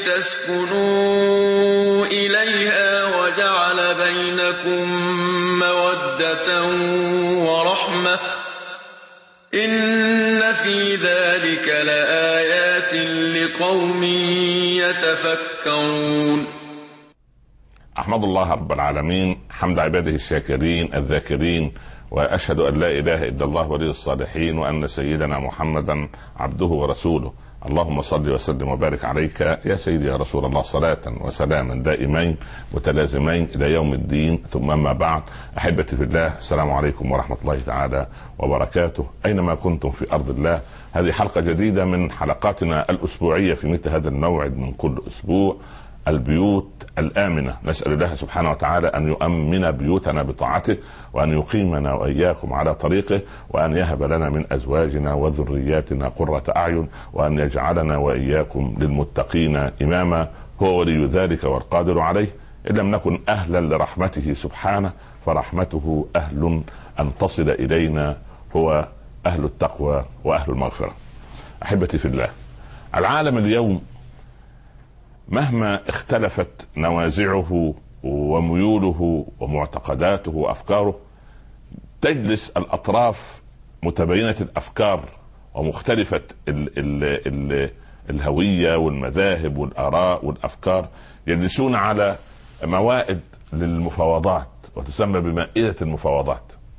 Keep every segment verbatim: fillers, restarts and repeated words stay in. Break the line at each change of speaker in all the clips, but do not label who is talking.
لتسكنوا إليها وجعل بينكم مودة ورحمة إن في ذلك لآيات لقوم يتفكرون.
أحمد الله رب العالمين حمد عباده الشاكرين الذاكرين، وأشهد أن لا إله إلا الله ولي الصالحين، وأن سيدنا محمدا عبده ورسوله. اللهم صل وسلم وبارك عليك يا سيدي يا رسول الله، صلاة وسلاما دائمين متلازمين إلى يوم الدين. ثم ما بعد، أحبتي في الله، السلام عليكم ورحمة الله تعالى وبركاته، أينما كنتم في أرض الله. هذه حلقة جديدة من حلقاتنا الأسبوعية في مثل هذا الموعد من كل أسبوع، البيوت الآمنة. نسأل الله سبحانه وتعالى أن يؤمن بيوتنا بطاعته، وأن يقيمنا وإياكم على طريقه، وأن يهب لنا من أزواجنا وذرياتنا قرة أعين، وأن يجعلنا وإياكم للمتقين إماما. هو ولي ذلك والقادر عليه. إن لم نكن أهلا لرحمته سبحانه، فرحمته أهل أن تصل إلينا، هو أهل التقوى وأهل المغفرة. أحبتي في الله، العالم اليوم مهما اختلفت نوازعه وميوله ومعتقداته وأفكاره، تجلس الأطراف متباينة الأفكار ومختلفة ال ال ال الهوية والمذاهب والآراء والأفكار، يجلسون على موائد للمفاوضات، وتسمى بمائدة المفاوضات،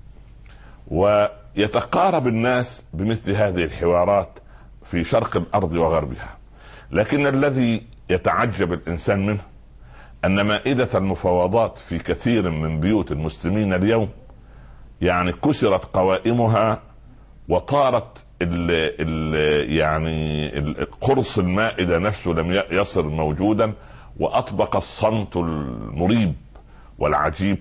ويتقارب الناس بمثل هذه الحوارات في شرق الأرض وغربها. لكن الذي يتعجب الإنسان منه أن مائدة المفاوضات في كثير من بيوت المسلمين اليوم يعني كسرت قوائمها، وطارت ال ال يعني قرص المائدة نفسه لم يصر موجودا، وأطبق الصمت المريب والعجيب،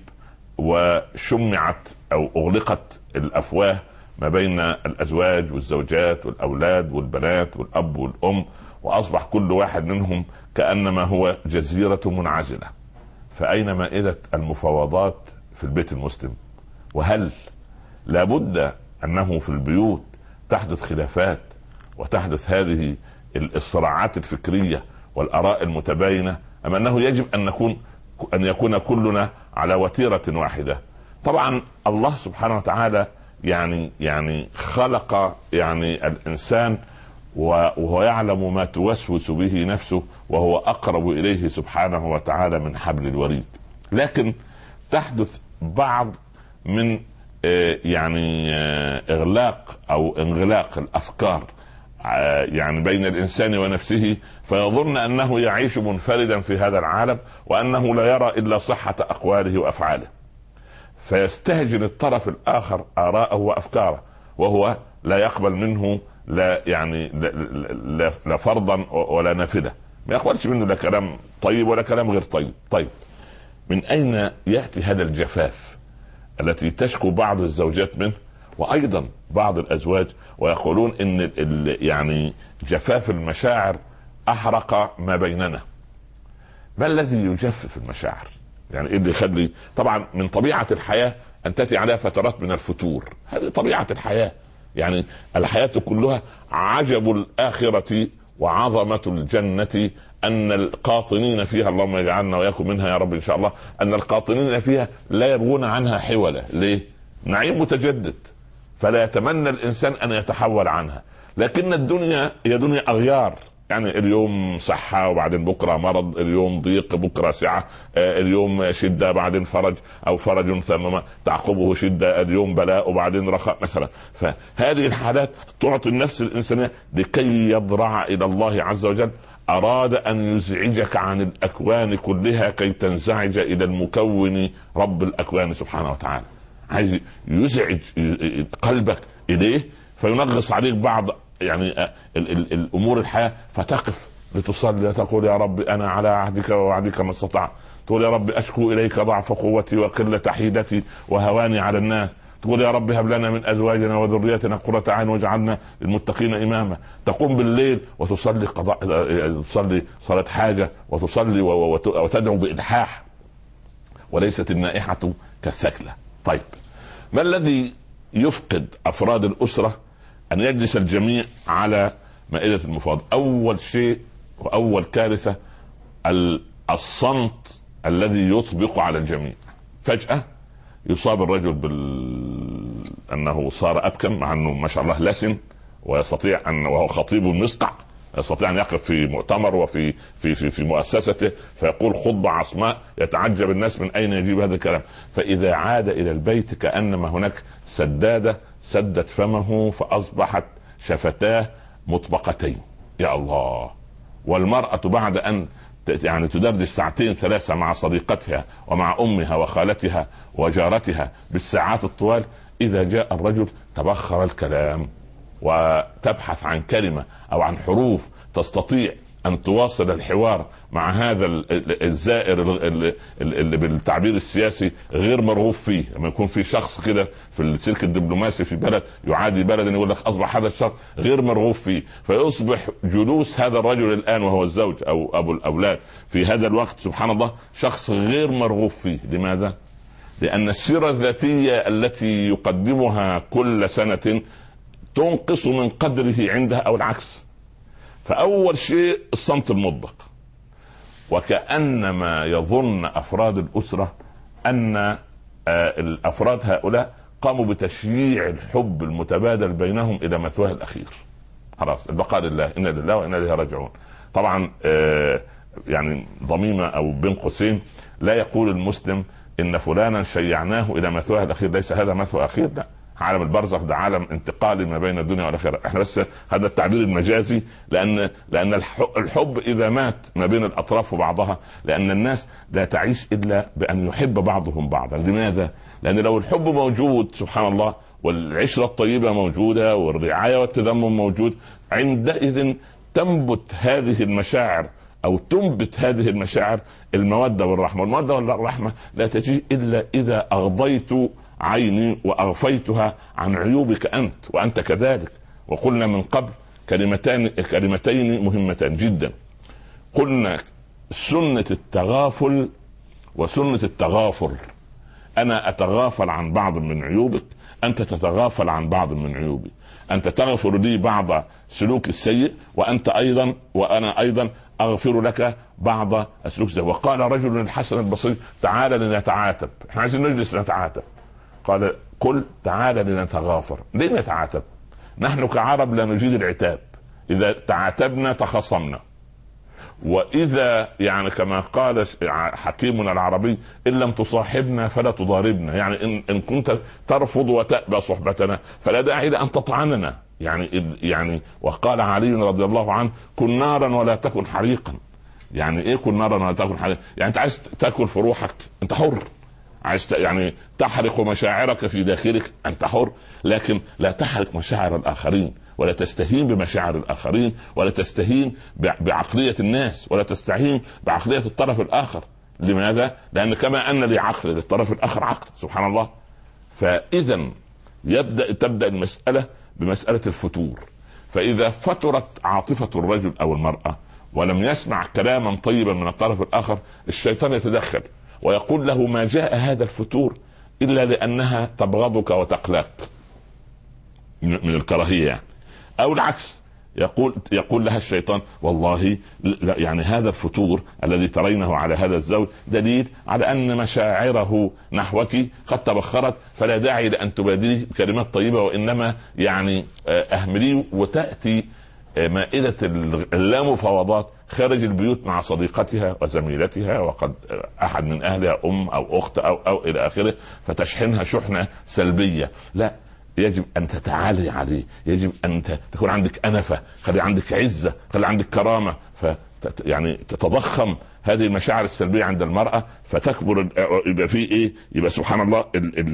وشمعت أو أغلقت الأفواه ما بين الأزواج والزوجات والأولاد والبنات والأب والأم، وأصبح كل واحد منهم كأنما هو جزيرة منعزلة. فأين مائدة المفاوضات في البيت المسلم؟ وهل لابد أنه في البيوت تحدث خلافات وتحدث هذه الصراعات الفكرية والآراء المتباينة، أم أنه يجب أن نكون أن يكون كلنا على وتيرة واحدة؟ طبعا الله سبحانه وتعالى يعني يعني خلق يعني الإنسان وهو يعلم ما توسوس به نفسه، وهو أقرب إليه سبحانه وتعالى من حبل الوريد. لكن تحدث بعض من يعني إغلاق أو انغلاق الأفكار يعني بين الإنسان ونفسه، فيظن أنه يعيش منفردا في هذا العالم، وأنه لا يرى إلا صحة أقواله وأفعاله، فيستهجن الطرف الآخر آراءه وأفكاره، وهو لا يقبل منه لا يعني لا, لا, لا فرضا ولا نافذة، ما يقبلش منه لا كلام طيب ولا كلام غير طيب. طيب من أين يأتي هذا الجفاف التي تشكو بعض الزوجات منه، وأيضا بعض الأزواج، ويقولون إن يعني جفاف المشاعر أحرق ما بيننا؟ ما الذي يجفف المشاعر؟ يعني إيه اللي يخلي؟ طبعا من طبيعة الحياة أن تأتي عليها فترات من الفتور، هذه طبيعة الحياة. يعني الحياة كلها عجب الآخرة وعظمة الجنة أن القاطنين فيها، اللهم يجعلنا وياكم منها يا رب إن شاء الله، أن القاطنين فيها لا يبغون عنها حولا. ليه؟ نعيم متجدد، فلا يتمنى الإنسان أن يتحول عنها. لكن الدنيا هي دنيا أغيار، يعني اليوم صحة وبعدين بكرة مرض، اليوم ضيق بكرة سعة، اليوم شدة بعدين فرج، أو فرج ثم تعقبه شدة، اليوم بلاء وبعدين رخاء مثلا. فهذه الحالات تعطي النفس الإنسانية لكي يضرع إلى الله عز وجل. أراد أن يزعجك عن الأكوان كلها كي تنزعج إلى المكون رب الأكوان سبحانه وتعالى، عايز يزعج قلبك إليه، فينغص عليك بعض يعني ال ال الأمور الحياة، فتقف لتصلي تقول يا رب أنا على عهدك ووعدك ما استطعت، تقول يا رب أشكو إليك ضعف قوتي وقلة حيلتي وهواني على الناس، تقول يا رب هب لنا من أزواجنا وذرياتنا قرة عين واجعلنا للمتقين إماما. تقوم بالليل وتصلي قضاء، تصلي صلاة حاجة، وتصلي وتدعو بإلحاح، وليست النائحة كالثكلة. طيب ما الذي يفقد أفراد الأسرة أن يجلس الجميع على مائدة المفاوضة؟ أول شيء وأول كارثة الصمت الذي يطبق على الجميع. فجأة يصاب الرجل بال أنه صار أبكم، مع أنه ما شاء الله لسن ويستطيع أن، وهو خطيب مسقع، يستطيع أن يقف في مؤتمر وفي في في في مؤسسته فيقول خطبة عصماء يتعجب الناس من أين يجيب هذا الكلام. فإذا عاد إلى البيت كأنما هناك سدادة سدت فمه فأصبحت شفتاه مطبقتين. يا الله. والمرأة بعد أن يعني تدردش ساعتين ثلاثة مع صديقتها ومع أمها وخالتها وجارتها بالساعات الطوال، إذا جاء الرجل تبخر الكلام وتبحث عن كلمة أو عن حروف تستطيع أن تواصل الحوار مع هذا الزائر اللي بالتعبير السياسي غير مرغوب فيه. لما يكون في شخص كده في السلك الدبلوماسي في بلد يعادي بلد، يقول لك أصبح هذا الشخص غير مرغوب فيه، فيصبح جلوس هذا الرجل الآن وهو الزوج أو أبو الأولاد في هذا الوقت سبحان الله شخص غير مرغوب فيه. لماذا؟ لأن السيرة الذاتية التي يقدمها كل سنة تنقص من قدره عندها أو العكس. فأول شيء الصمت المطبق، وكأنما يظن أفراد الأسرة أن الأفراد هؤلاء قاموا بتشييع الحب المتبادل بينهم إلى مثواه الأخير. خلاص البقاء لله، إنا لله وإنا إليه راجعون. طبعا يعني ضميمة أو بين قوسين، لا يقول المسلم إن فلانا شيعناه إلى مثواه الأخير، ليس هذا مثوى أخير، لا. عالم البرزخ ده عالم انتقالي ما بين الدنيا والآخرة. احنا بس هذا التعبير المجازي، لأن لأن الحب إذا مات ما بين الأطراف وبعضها، لأن الناس لا تعيش إلا بأن يحب بعضهم بعضا. لماذا؟ لأن لو الحب موجود سبحان الله والعشرة الطيبة موجودة والرعاية والتذمم موجود، عندئذ تنبت هذه المشاعر أو تنبت هذه المشاعر المودة والرحمة. والمودة والرحمة لا تجي إلا إذا أغضيت عيني وأغفيتها عن عيوبك أنت وأنت كذلك. وقلنا من قبل كلمتين كلمتين مهمتان جدا، قلنا سنة التغافل وسنة التغافر. أنا أتغافل عن بعض من عيوبك، أنت تتغافل عن بعض من عيوبي. أنت تغفر لي بعض سلوك السيء، وأنت أيضا وأنا أيضا أغفر لك بعض السلوك السيء. وقال رجل الحسن البصري تعال لنتعاتب، احنا عايزين نجلس نتعاتب. قال قل تعالى لنتغافر. ليه نتعاتب؟ نحن كعرب لا نجيد العتاب، إذا تعاتبنا تخاصمنا، وإذا يعني كما قال حكيمنا العربي إن لم تصاحبنا فلا تضاربنا، يعني إن, إن كنت ترفض وتأبى صحبتنا فلا داعي لأن تطعننا. يعني يعني وقال علي رضي الله عنه كن نارا ولا تكن حريقا. يعني إيه كن نارا ولا تكن حريقا؟ يعني أنت عايز تأكل في روحك أنت حر، عايز يعني تحرق مشاعرك في داخلك أنت حر، لكن لا تحرق مشاعر الآخرين، ولا تستهين بمشاعر الآخرين، ولا تستهين بعقلية الناس، ولا تستهين بعقلية الطرف الآخر. لماذا؟ لأن كما أن لي عقل للطرف الآخر عقل سبحان الله. فإذا يبدأ تبدأ المسألة بمسألة الفتور. فإذا فترت عاطفة الرجل أو المرأة ولم يسمع كلاما طيبا من الطرف الآخر، الشيطان يتدخل ويقول له ما جاء هذا الفتور إلا لأنها تبغضك وتقلاك من الكراهية يعني. أو العكس، يقول يقول لها الشيطان والله لا، يعني هذا الفتور الذي ترينه على هذا الزوج دليل على أن مشاعره نحوك قد تبخرت، فلا داعي لأن تبادلي بكلمات طيبة، وإنما يعني أهملي وتأتي مائدة اللامفاوضات خارج البيوت مع صديقتها وزميلتها، وقد أحد من أهلها أم أو أخت أو أو إلى آخره، فتشحنها شحنة سلبية. لا، يجب أن تتعالي عليه، يجب أن تكون عندك أنفة، خلي عندك عزة، خلي عندك كرامة، ف يعني تتضخم هذه المشاعر السلبية عند المرأة فتكبر. يبقى فيه إيه؟ يبقى سبحان الله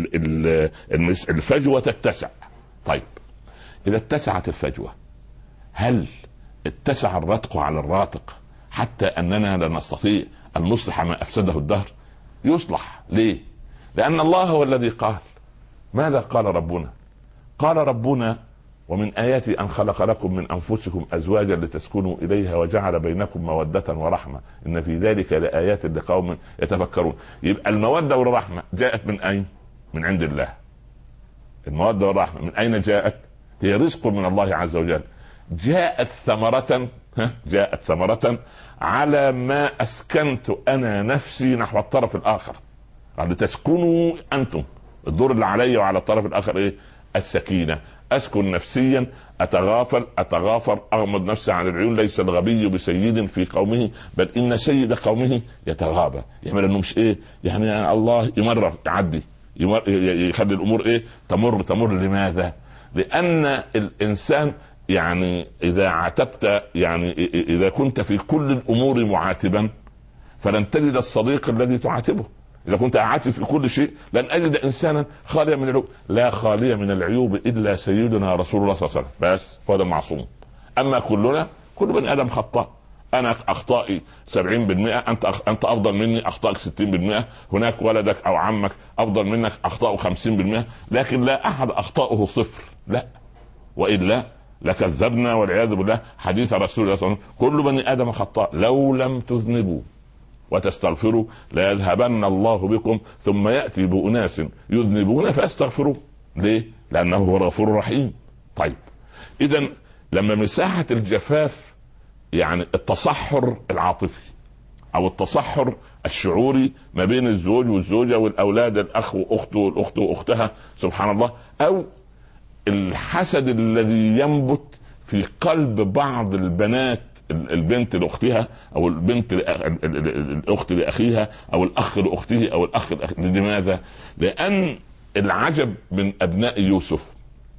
الفجوة تتسع. طيب إذا اتسعت الفجوة، هل اتسع الرتق على الراتق حتى أننا لا نستطيع أن نصلح ما أفسده الدهر؟ يصلح. ليه؟ لأن الله هو الذي قال. ماذا قال ربنا؟ قال ربنا ومن آياتي أن خلق لكم من أنفسكم أزواجا لتسكنوا إليها وجعل بينكم مودة ورحمة إن في ذلك لآيات لقوم يتفكرون. يبقى المودة والرحمة جاءت من أين؟ من عند الله. المودة والرحمة من أين جاءت؟ هي رزق من الله عز وجل، جاءت ثمرة جاءت ثمرة على ما أسكنت أنا نفسي نحو الطرف الآخر. قال تسكنوا أنتم، الدور اللي علي وعلى الطرف الآخر إيه؟ السكينة. أسكن نفسيا، أتغافل أتغافر، أغمض نفسي عن العيون. ليس الغبي بسيد في قومه، بل إن سيد قومه يتغابى. يعمل إنه مش إيه يعني، الله يمرر يعدي، يمر يخلي الأمور إيه تمر تمر. لماذا؟ لأن الإنسان يعني إذا عاتبت، يعني إذا كنت في كل الأمور معاتبا فلن تجد الصديق الذي تعاتبه. إذا كنت أعاتب في كل شيء لن أجد إنسانا خاليا من العيوب. لا خالية من العيوب إلا سيدنا رسول الله صلى الله عليه وسلم، بس هو ده معصوم. أما كلنا، كل بني آدم خطاء. أنا أخطائي سبعين بالمئة، أنت أخ... أنت أفضل مني، أخطائك ستين بالمئة. هناك ولدك أو عمك أفضل منك، أخطاؤه خمسين بالمئة. لكن لا أحد أخطاؤه صفر، لا، وإلا لكذبنا والعياذ بالله حديث رسول الله صلى الله عليه وسلم: كل بني آدم خطاء لو لم تذنبوا وتستغفروا لا يذهبن الله بكم ثم يأتي بأناس يذنبون فاستغفروا. ليه؟ لأنه هو الغفور الرحيم. طيب إذن لما مساحة الجفاف، يعني التصحر العاطفي أو التصحر الشعوري ما بين الزوج والزوجة والأولاد، الأخ وأخته والأخت وأختها، سبحان الله، أو الحسد الذي ينبت في قلب بعض البنات، البنت لاختها او البنت الاخت لاخيها او الاخ لاخته او الاخ لأخ... لماذا؟ لان العجب من ابناء يوسف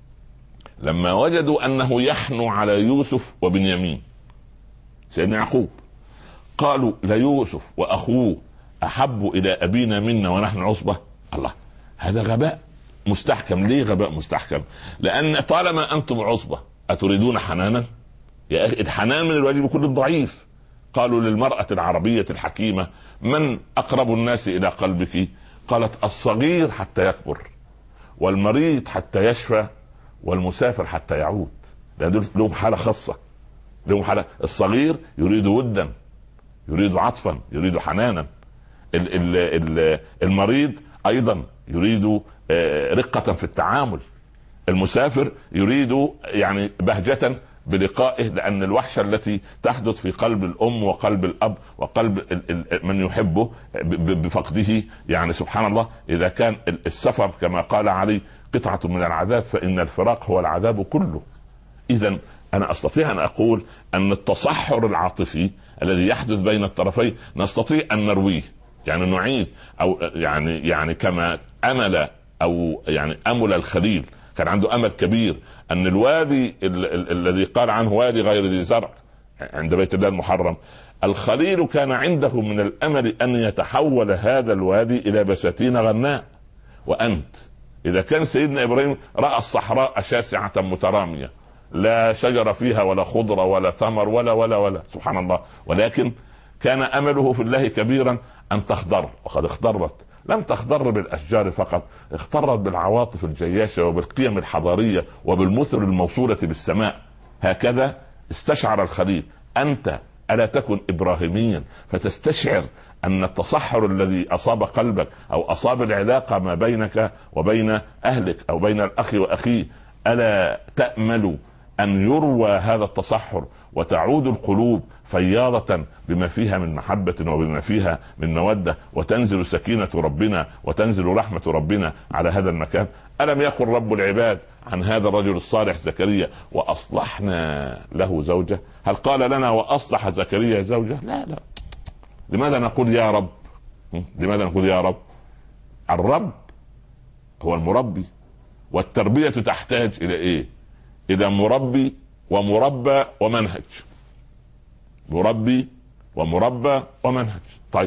لما وجدوا انه يحنو على يوسف وبنيامين سيدنا يعقوب، قالوا ليوسف واخوه احب الى ابينا منا ونحن عصبة. الله، هذا غباء مستحكم. ليه غباء مستحكم؟ لان طالما انتم عصبة اتريدون حنانا؟ يا أخي الحنان من الواجب يكون الضعيف. قالوا للمرأة العربية الحكيمة: من أقرب الناس إلى قلبك؟ قالت: الصغير حتى يكبر، والمريض حتى يشفى، والمسافر حتى يعود. لهم حالة خاصة، لهم حالة. الصغير يريد ودا، يريد عطفا، يريد حنانا. المريض أيضا يريد رقة في التعامل. المسافر يريد يعني بهجة بلقائه، لأن الوحشة التي تحدث في قلب الأم وقلب الأب وقلب من يحبه بفقده، يعني سبحان الله، إذا كان السفر كما قال علي قطعة من العذاب فإن الفراق هو العذاب كله. إذن أنا أستطيع أن أقول أن التصحر العاطفي الذي يحدث بين الطرفين نستطيع أن نرويه، يعني نعيد، أو يعني يعني كما أمل أو يعني أمل الخليل، كان عنده أمل كبير أن الوادي الذي قال عنه وادي غير ذي زرع عند بيت الله المحرم، الخليل كان عنده من الأمل أن يتحول هذا الوادي إلى بساتين غناء. وأنت إذا كان سيدنا إبراهيم رأى الصحراء شاسعة مترامية، لا شجر فيها ولا خضرة ولا ثمر ولا ولا ولا سبحان الله، ولكن كان أمله في الله كبيرا أن تخضر، وقد اخضرت. لم تخضر بالأشجار فقط، اخضرت بالعواطف الجياشة وبالقيم الحضارية وبالمثل الموصولة بالسماء. هكذا استشعر الخليل. أنت ألا تكن إبراهيميا فتستشعر أن التصحر الذي أصاب قلبك أو أصاب العلاقة ما بينك وبين أهلك أو بين الأخ وأخيه، ألا تأمل أن يروى هذا التصحر وتعود القلوب فياضة بما فيها من محبة وبما فيها من مودة، وتنزل سكينة ربنا وتنزل رحمة ربنا على هذا المكان؟ ألم يقل رب العباد عن هذا الرجل الصالح زكريا: وأصلحنا له زوجة؟ هل قال لنا وأصلح زكريا زوجة؟ لا لا. لماذا نقول يا رب؟ لماذا نقول يا رب؟ الرب هو المربي، والتربية تحتاج إلى إيه؟ إلى مربي ومربى ومنهج. مربي ومربى ومنهج. طيب،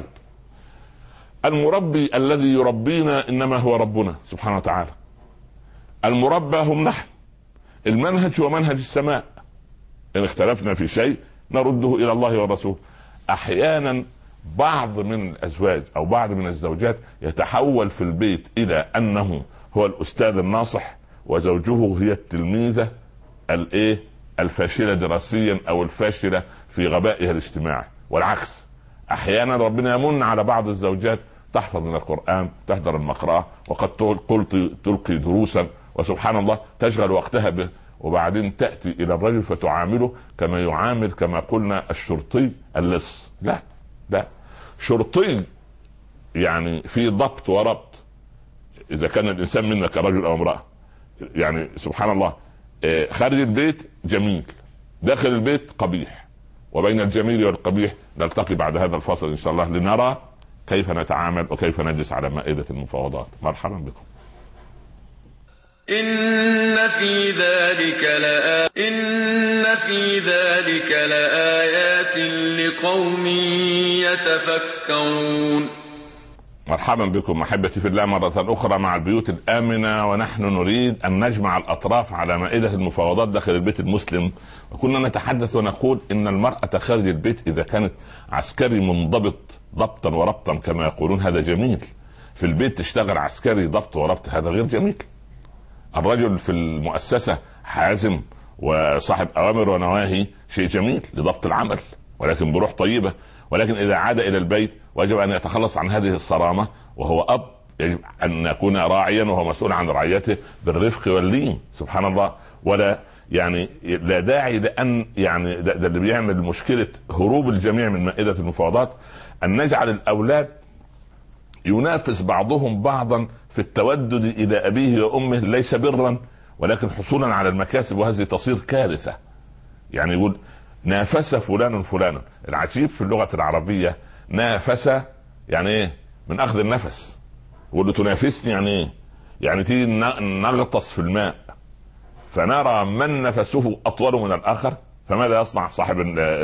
المربي الذي يربينا إنما هو ربنا سبحانه وتعالى، المربى هم نحن، المنهج هو منهج السماء. إن اختلفنا في شيء نرده إلى الله والرسول. أحيانا بعض من الأزواج أو بعض من الزوجات يتحول في البيت إلى أنه هو الأستاذ الناصح وزوجه هي التلميذة الايه الفاشلة دراسيا او الفاشلة في غبائها الاجتماعي، والعكس. احيانا ربنا يمن على بعض الزوجات تحفظ من القرآن، تحضر المقرأة، وقد قلت تلقي دروسا، وسبحان الله تشغل وقتها وبعدين تأتي إلى الرجل فتعامله كما يعامل كما قلنا الشرطي اللص. لا لا، شرطي يعني في ضبط وربط. إذا كان الإنسان منا كرجل أو امرأة يعني سبحان الله، خارج البيت جميل، داخل البيت قبيح، وبين الجميل والقبيح نلتقي بعد هذا الفصل إن شاء الله لنرى كيف نتعامل وكيف نجلس على مائدة المفاوضات. مرحبا بكم.
إن في ذلك لآ... إن في ذلك لآيات لقوم يتفكرون.
مرحبا بكم احبتي في الله مرة اخرى مع البيوت الامنة، ونحن نريد ان نجمع الاطراف على مائدة المفاوضات داخل البيت المسلم. وكنا نتحدث ونقول ان المرأة خارج البيت اذا كانت عسكري منضبط ضبطا وربطا كما يقولون هذا جميل، في البيت تشتغل عسكري ضبط وربط هذا غير جميل. الرجل في المؤسسة حازم وصاحب اوامر ونواهي شيء جميل لضبط العمل ولكن بروح طيبة، ولكن اذا عاد الى البيت وجب ان يتخلص عن هذه الصرامة، وهو اب يجب ان يكون راعيا وهو مسؤول عن رعيته بالرفق واللين سبحان الله. ولا يعني لا داعي لان يعني ده, ده اللي بيعمل مشكلة هروب الجميع من مائدة المفاوضات، ان نجعل الاولاد ينافس بعضهم بعضا في التودد الى ابيه وامه، ليس برا ولكن حصولا على المكاسب، وهذه تصير كارثة. يعني يقول نافس فلان فلانا. العجيب في اللغة العربية نافس يعني ايه؟ من اخذ النفس. يقول له تنافسني يعني ايه؟ يعني تيجي نغطس في الماء فنرى من نفسه اطول من الاخر، فماذا يصنع صاحب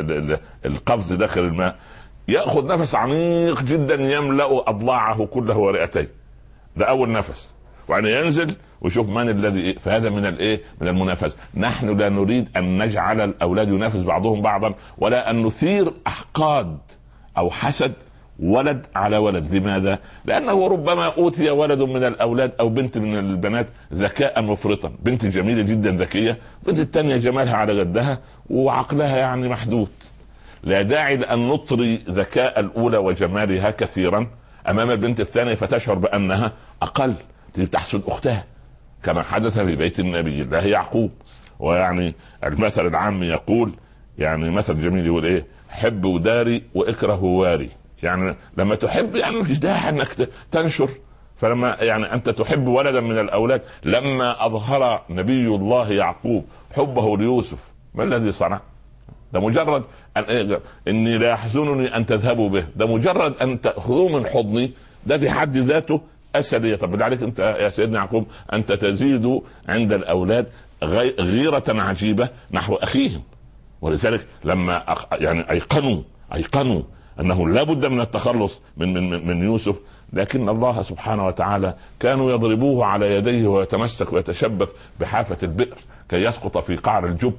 القفز داخل الماء؟ يأخذ نفس عميق جدا يملأ اضلاعه كله ورئتيه، ده اول نفس، وأن ينزل ويشوف من الذي. فهذا من الايه؟ من المنافسه. نحن لا نريد ان نجعل الاولاد ينافس بعضهم بعضا، ولا ان نثير احقاد او حسد ولد على ولد. لماذا؟ لانه ربما اوتي ولد من الاولاد او بنت من البنات ذكاء مفرطا، بنت جميله جدا ذكيه، بنت الثانيه جمالها على جدها وعقلها يعني محدود. لا داعي لان نطري ذكاء الاولى وجمالها كثيرا امام البنت الثانيه فتشعر بانها اقل، تحسد اختها كما حدث في بيت النبي الله يعقوب. ويعني المثل العام يقول يعني مثل جميل يقول ايه؟ حب وداري واكره واري. يعني لما تحب يعني مش داعي انك تنشر، فلما يعني انت تحب ولدا من الاولاد، لما اظهر نبي الله يعقوب حبه ليوسف ما الذي صنع؟ ده مجرد أن اني لا يحزنني ان تذهبوا به، ده مجرد ان تاخذوه من حضني، ده في حد ذاته أسدية. طب بالله عليك أنت يا سيدنا يعقوب أنت تزيد عند الأولاد غيرة عجيبة نحو أخيهم. ولذلك لما يعني أيقنوا أيقنوا أنه لا بد من التخلص من من من يوسف، لكن الله سبحانه وتعالى كانوا يضربوه على يديه ويتمسك ويتشبث بحافة البئر كي يسقط في قعر الجب،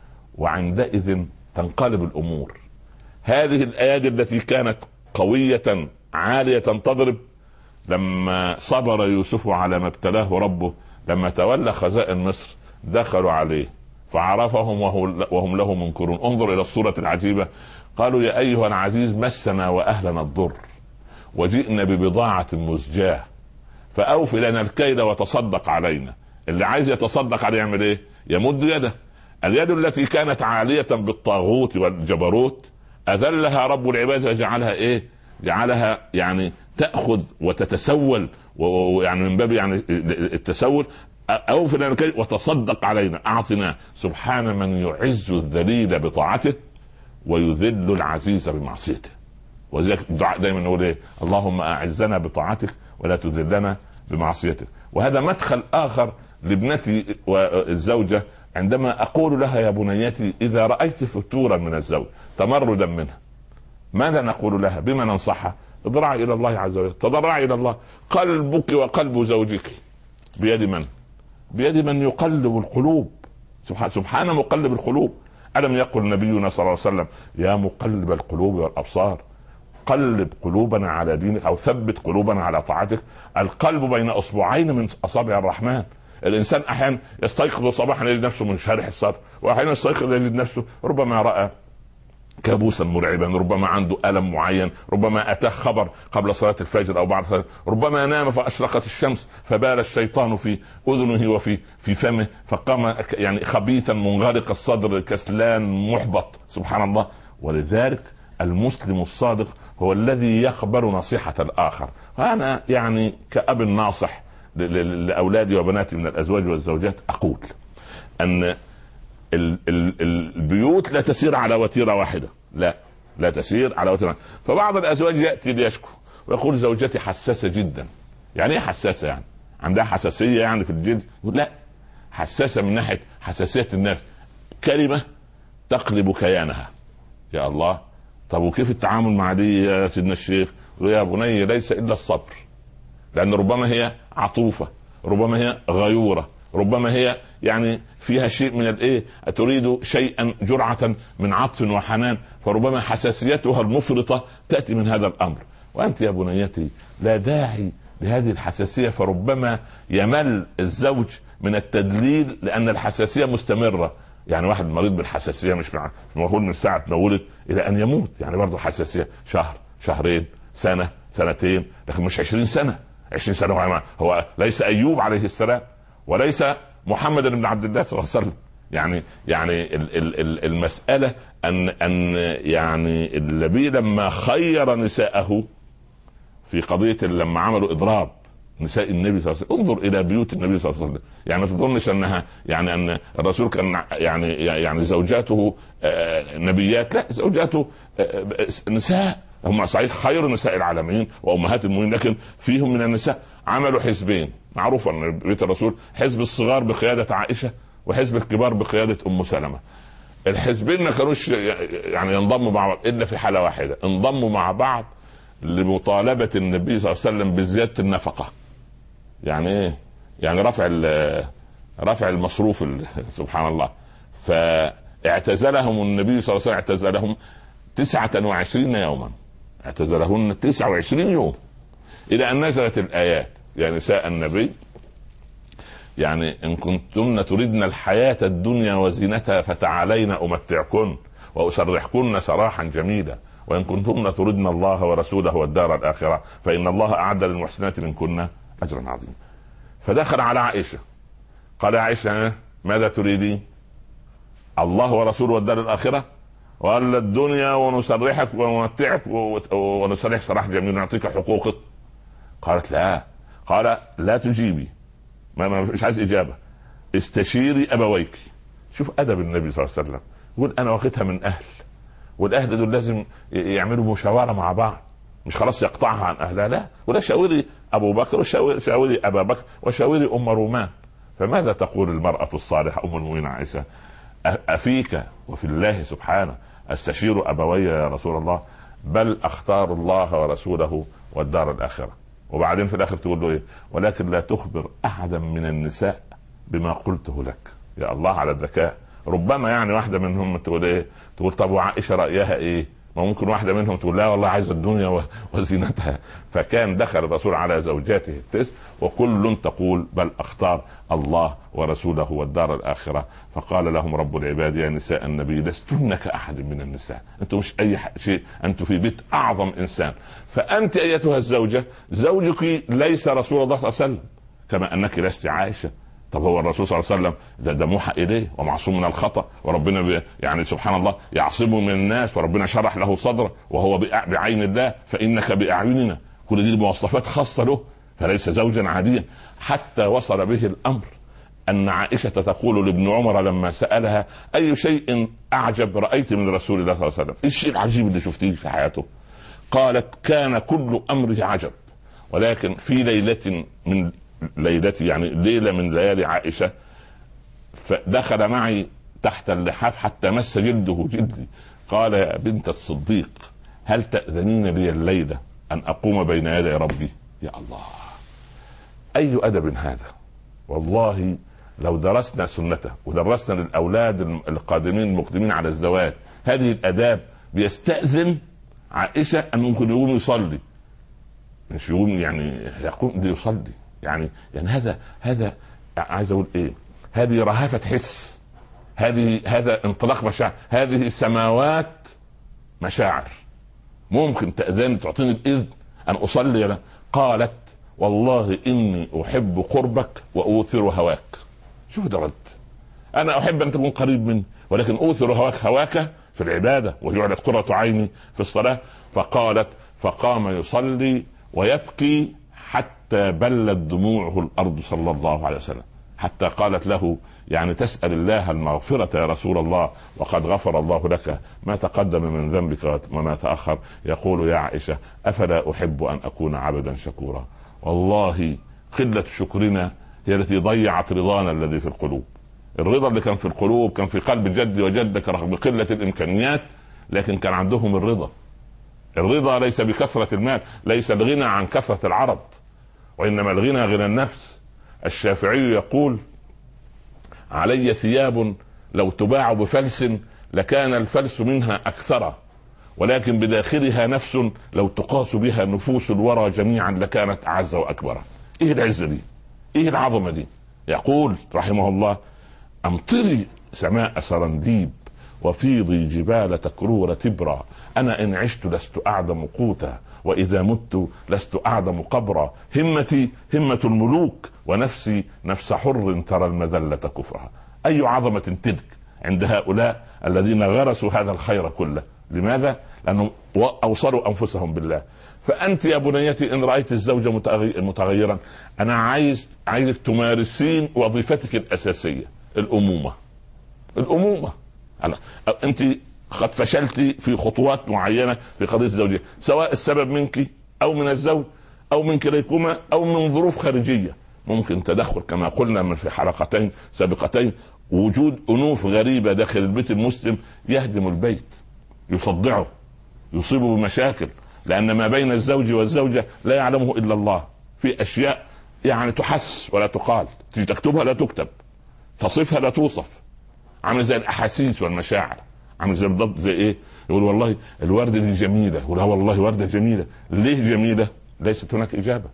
وعندئذ تنقلب الأمور. هذه الأيادي التي كانت قوية عالية تضرب، لما صبر يوسف على ما ابتلاه ربه، لما تولى خزائن مصر دخلوا عليه فعرفهم وهم له منكرون. انظر إلى الصورة العجيبة. قالوا يا أيها العزيز مسنا وأهلنا الضر وجئنا ببضاعة مزجاة فأوف لنا الكيل وتصدق علينا. اللي عايز يتصدق عليه يعمل ايه؟ يمد يده. اليد التي كانت عالية بالطاغوت والجبروت أذلها رب العباد وجعلها ايه؟ جعلها يعني تأخذ وتتسول، ويعني من باب يعني التسول. أوف لنا الكيل وتصدق علينا، أعطنا. سبحان من يعز الذليل بطاعته ويذل العزيز بمعصيته. وذلك الدعاء دائما نقول ايه؟ اللهم أعزنا بطاعتك ولا تذلنا بمعصيتك. وهذا مدخل آخر لابنتي والزوجة عندما أقول لها يا بنيتي إذا رأيت فتورا من الزوج تمردا منها ماذا نقول لها؟ بما ننصحها؟ اضرعي إلى الله عز وجل، تضرعي إلى الله. قلبك وقلب زوجك بيد من؟ بيد من يقلب القلوب. سبحان سبحان مقلب القلوب. ألم يقل نبينا صلى الله عليه وسلم يا مقلب القلوب والأبصار قلب قلوبنا على دينك أو ثبت قلوبنا على طاعتك. القلب بين أصبعين من أصابع الرحمن. الإنسان أحيانا يستيقظ صباحا يجد نفسه منشرح الصدر، وأحيانا يستيقظ يجد نفسه ربما رأى كابوسا مرعبا، ربما عنده ألم معين، ربما أتاه خبر قبل صلاة الفجر أو بعد صلاة، ربما نام فأشرقت الشمس فبال الشيطان في أذنه وفي في فمه فقام يعني خبيثا منغلق الصدر كسلان محبط، سبحان الله. ولذلك المسلم الصادق هو الذي يقبل نصيحة الآخر. أنا يعني كأب ناصح لأولادي وبناتي من الأزواج والزوجات أقول أن البيوت لا تسير على وتيرة واحدة، لا لا تسير على وتيرة. فبعض الأزواج يأتي ليشكو ويقول زوجتي حساسة جدا. يعني ايه حساسة؟ يعني عندها حساسية يعني في الجلد؟ لا، حساسة من ناحية حساسية النفس، كلمة تقلب كيانها. يا الله، طب وكيف التعامل مع دي يا سيدنا الشيخ؟ يا بني ليس إلا الصبر، لأن ربما هي عطوفة، ربما هي غيورة، ربما هي يعني فيها شيء من الايه، تريد شيئا جرعة من عطف وحنان، فربما حساسيتها المفرطة تأتي من هذا الأمر. وأنت يا بنيتي لا داعي لهذه الحساسية، فربما يمل الزوج من التدليل لأن الحساسية مستمرة. يعني واحد مريض بالحساسية مش معقول من ساعة ما ولد إلى أن يموت، يعني برضه حساسية شهر شهرين سنة سنتين، لكن مش عشرين سنة. عشرين سنة هو ليس أيوب عليه السلام وليس محمد بن عبد الله صلى الله عليه وسلم. يعني يعني المسألة أن أن يعني النبي لما خير نساءه في قضية لما عملوا إضراب نساء النبي صلى الله عليه وسلم، انظر إلى بيوت النبي صلى الله عليه وسلم. يعني ما تظنش أنها يعني أن الرسول كان يعني يعني زوجاته نبيات، لا، زوجاته نساء هم صحيح خير نساء العالمين وأمهات المؤمنين، لكن فيهم من النساء عملوا حزبين. معروف أن بيت الرسول حزب الصغار بقيادة عائشة وحزب الكبار بقيادة أم سلمة. الحزبين ما كانوش يعني ينضموا مع بعض إلا في حالة واحدة، انضموا مع بعض لمطالبة النبي صلى الله عليه وسلم بزيادة النفقة. يعني إيه؟ يعني رفع رفع المصروف سبحان الله. فاعتزلهم النبي صلى الله عليه وسلم، اعتزلهم تسعة وعشرين يوما، اعتزلهن تسعة وعشرين يوم، إلى أن نزلت الآيات: يا نساء النبي يعني إن كنتن تردن الحياة الدنيا وزينتها فتعالين أمتعكن وأسرحكن سراحا جميلا، وإن كنتن تردن الله ورسوله والدار الآخرة فإن الله أعد للمحسنات منكن أجرا عظيما. فدخل على عائشة قال: عائشة ماذا تريدين؟ الله ورسوله والدار الآخرة ولا الدنيا ونسرحك ونمتعك ونسرحك سراح جميل ونعطيك حقوقك؟ قالت: لا. قال: لا تجيبي، ما مش عايز إجابة، استشيري أبويك. شوف أدب النبي صلى الله عليه وسلم، يقول أنا واخدها من أهل، والأهل دول لازم يعملوا مشاورة مع بعض، مش خلاص يقطعها عن أهلها، لا، ولا شاوري أبو بكر وشاوري أبا بكر وشاوري أم رومان. فماذا تقول المرأة الصالحة أم المؤمنين عائشة؟ أفيك وفي الله سبحانه استشير أبوي يا رسول الله؟ بل أختار الله ورسوله والدار الآخرة. وبعدين في الآخر تقول له إيه؟ ولكن لا تخبر أحدا من النساء بما قلته لك. يا الله على الذكاء. ربما يعني واحدة منهم تقول إيه؟ تقول طب وعائشة رأيها إيه؟ ما ممكن واحدة منهم تقول لا والله عايزة الدنيا وزينتها. فكان دخل الرسول على زوجاته التسع وكل تقول بل أختار الله ورسوله والدار الآخرة. فقال لهم رب العباد: يا نساء النبي لستن كأحد من النساء، أنتم مش أي شيء، أنتم في بيت أعظم إنسان. فأنت أيتها الزوجة زوجك ليس رسول الله صلى الله عليه وسلم، كما أنك لست عائشة. طب هو الرسول صلى الله عليه وسلم ده, ده موحى إليه ومعصوم من الخطأ، وربنا يعني سبحان الله يعصمه من الناس، وربنا شرح له صدره وهو بعين الله فإنك بأعيننا. كل دي مواصفات خاصة له، فليس زوجا عاديا. حتى وصل به الأمر أن عائشة تقول لابن عمر لما سألها: أي شيء أعجب رأيت من رسول الله صلى الله عليه وسلم؟ إيش الشيء العجيب اللي شفتيه في حياته؟ قالت: كان كل أمره عجب، ولكن في ليلة من ليلتي، يعني ليلة من ليالي عائشة، فدخل معي تحت اللحاف حتى مس جلده جلدي، قال: يا بنت الصديق هل تأذنين لي الليلة أن أقوم بين يدي ربي؟ يا الله، أي أدب هذا! والله لو درسنا سنته ودرسنا للأولاد القادمين المقدمين على الزواج هذه الأداب، بيستأذن عائشة أن ممكن يقوم يصلي، مش يقوم يعني يقوم ليصلي، يعني يعني هذا هذا عايز أقول إيه؟ هذه رهافة حس، هذه هذا انطلاق مشاعر، هذه سماوات مشاعر، ممكن تأذن تعطيني الإذن أن أصلي لها؟ قالت والله إني أحب قربك وأوثر هواك. شوف ده رد، أنا أحب أن تكون قريب مني ولكن أوثر هواك هواك في العبادة، وجعلت قرة عيني في الصلاة. فقالت فقام يصلي ويبكي حتى بلت دموعه الأرض صلى الله عليه وسلم، حتى قالت له يعني تسأل الله المغفرة يا رسول الله وقد غفر الله لك ما تقدم من ذنبك وما تأخر. يقول يا عائشة أفلا أحب أن أكون عبدا شكورا. والله قلة شكرنا هي التي ضيعت رضانا الذي في القلوب. الرضا اللي كان في القلوب كان في قلب جدي وجدك رغم قلة الإمكانيات، لكن كان عندهم الرضا. الرضا ليس بكثرة المال، ليس الغنى عن كثرة العرض، وإنما الغنى غنى النفس. الشافعي يقول علي ثياب لو تباع بفلس لكان الفلس منها أكثر، ولكن بداخلها نفس لو تقاس بها نفوس الورى جميعا لكانت أعز وأكبر. إيه العزة دي؟ إيه العظمة دي؟ يقول رحمه الله أمطري سماء سرنديب وفيضي جبال تكرور تبرا، أنا إن عشت لست أعدم قوتا وإذا مت لست أعدم قبرا، همتي همة الملوك ونفسي نفس حر ترى المذلة كفرها. أي عظمة تلك عند هؤلاء الذين غرسوا هذا الخير كله. لماذا؟ لأنهم أوصلوا أنفسهم بالله. فأنت يا بنيتي إن رأيت الزوج متغيرا أنا عايز عايزك تمارسين وظيفتك الأساسية، الأمومة. الأمومة أنا أنت قد فشلتي في خطوات معينة في قضية الزوجية، سواء السبب منك أو من الزوج أو من كليكما أو من ظروف خارجية. ممكن تدخل كما قلنا من في حلقتين سابقتين، وجود أنوف غريبة داخل البيت المسلم يهدم البيت، يصدعه، يصيبه بمشاكل، لأن ما بين الزوج والزوجة لا يعلمه إلا الله. في أشياء يعني تحس ولا تقال، تيجي تكتبها لا تكتب، تصفها لا توصف، عامل زي الأحاسيس والمشاعر. عامل زي بالضبط زي إيه؟ يقول والله الوردة دي جميلة، يقول والله وردة جميلة. ليه جميلة؟ ليست هناك إجابة.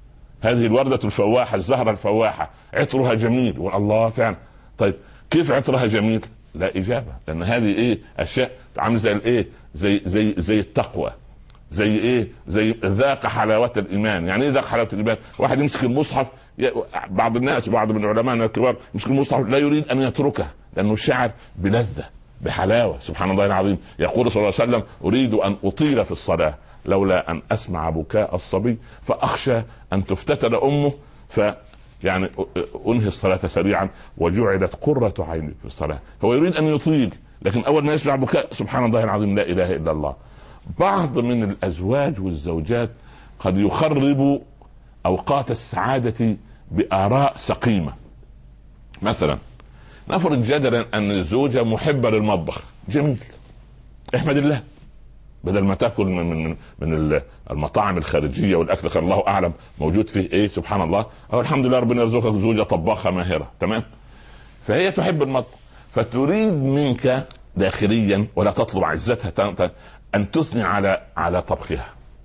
هذه الوردة الفواحة، الزهرة الفواحة عطرها جميل، والله فعلا. طيب كيف عطرها جميل؟ لا إجابة، لأن هذه إيه؟ أشياء عامل زي الإيه؟ زي زي زي التقوى، زي إيه؟ زي ذاق حلاوة الإيمان. يعني إيه ذاق حلاوة الإيمان؟ واحد يمسك المصحف، بعض الناس بعض من علمائنا الكبار يمسك المصحف لا يريد أن يتركه لأنه شعر بلذة بحلاوة. سبحان الله العظيم. يقول صلى الله عليه وسلم أريد أن أطيل في الصلاة لولا أن أسمع بكاء الصبي فأخشى أن تفتتن أمه ف يعني أنهي الصلاة سريعا وجعلت قرة عيني في الصلاة. هو يريد أن يطيل، لكن أول ما يسمع بكاء سبحان الله العظيم لا إله إلا الله. بعض من الأزواج والزوجات قد يخرب أوقات السعادة بآراء سقيمة. مثلا نفرض جدلا أن الزوجة محبة للمطبخ، جميل، احمد الله، بدل ما تاكل من من من المطاعم الخارجيه والاكل كان الله اعلم موجود فيه ايه، سبحان الله، او الحمد لله ربنا يرزقك زوجه طباخه ماهره، تمام. فهي تحب المطبخ فتريد منك داخليا ولا تطلب عزتها ان تثني على على طبخها.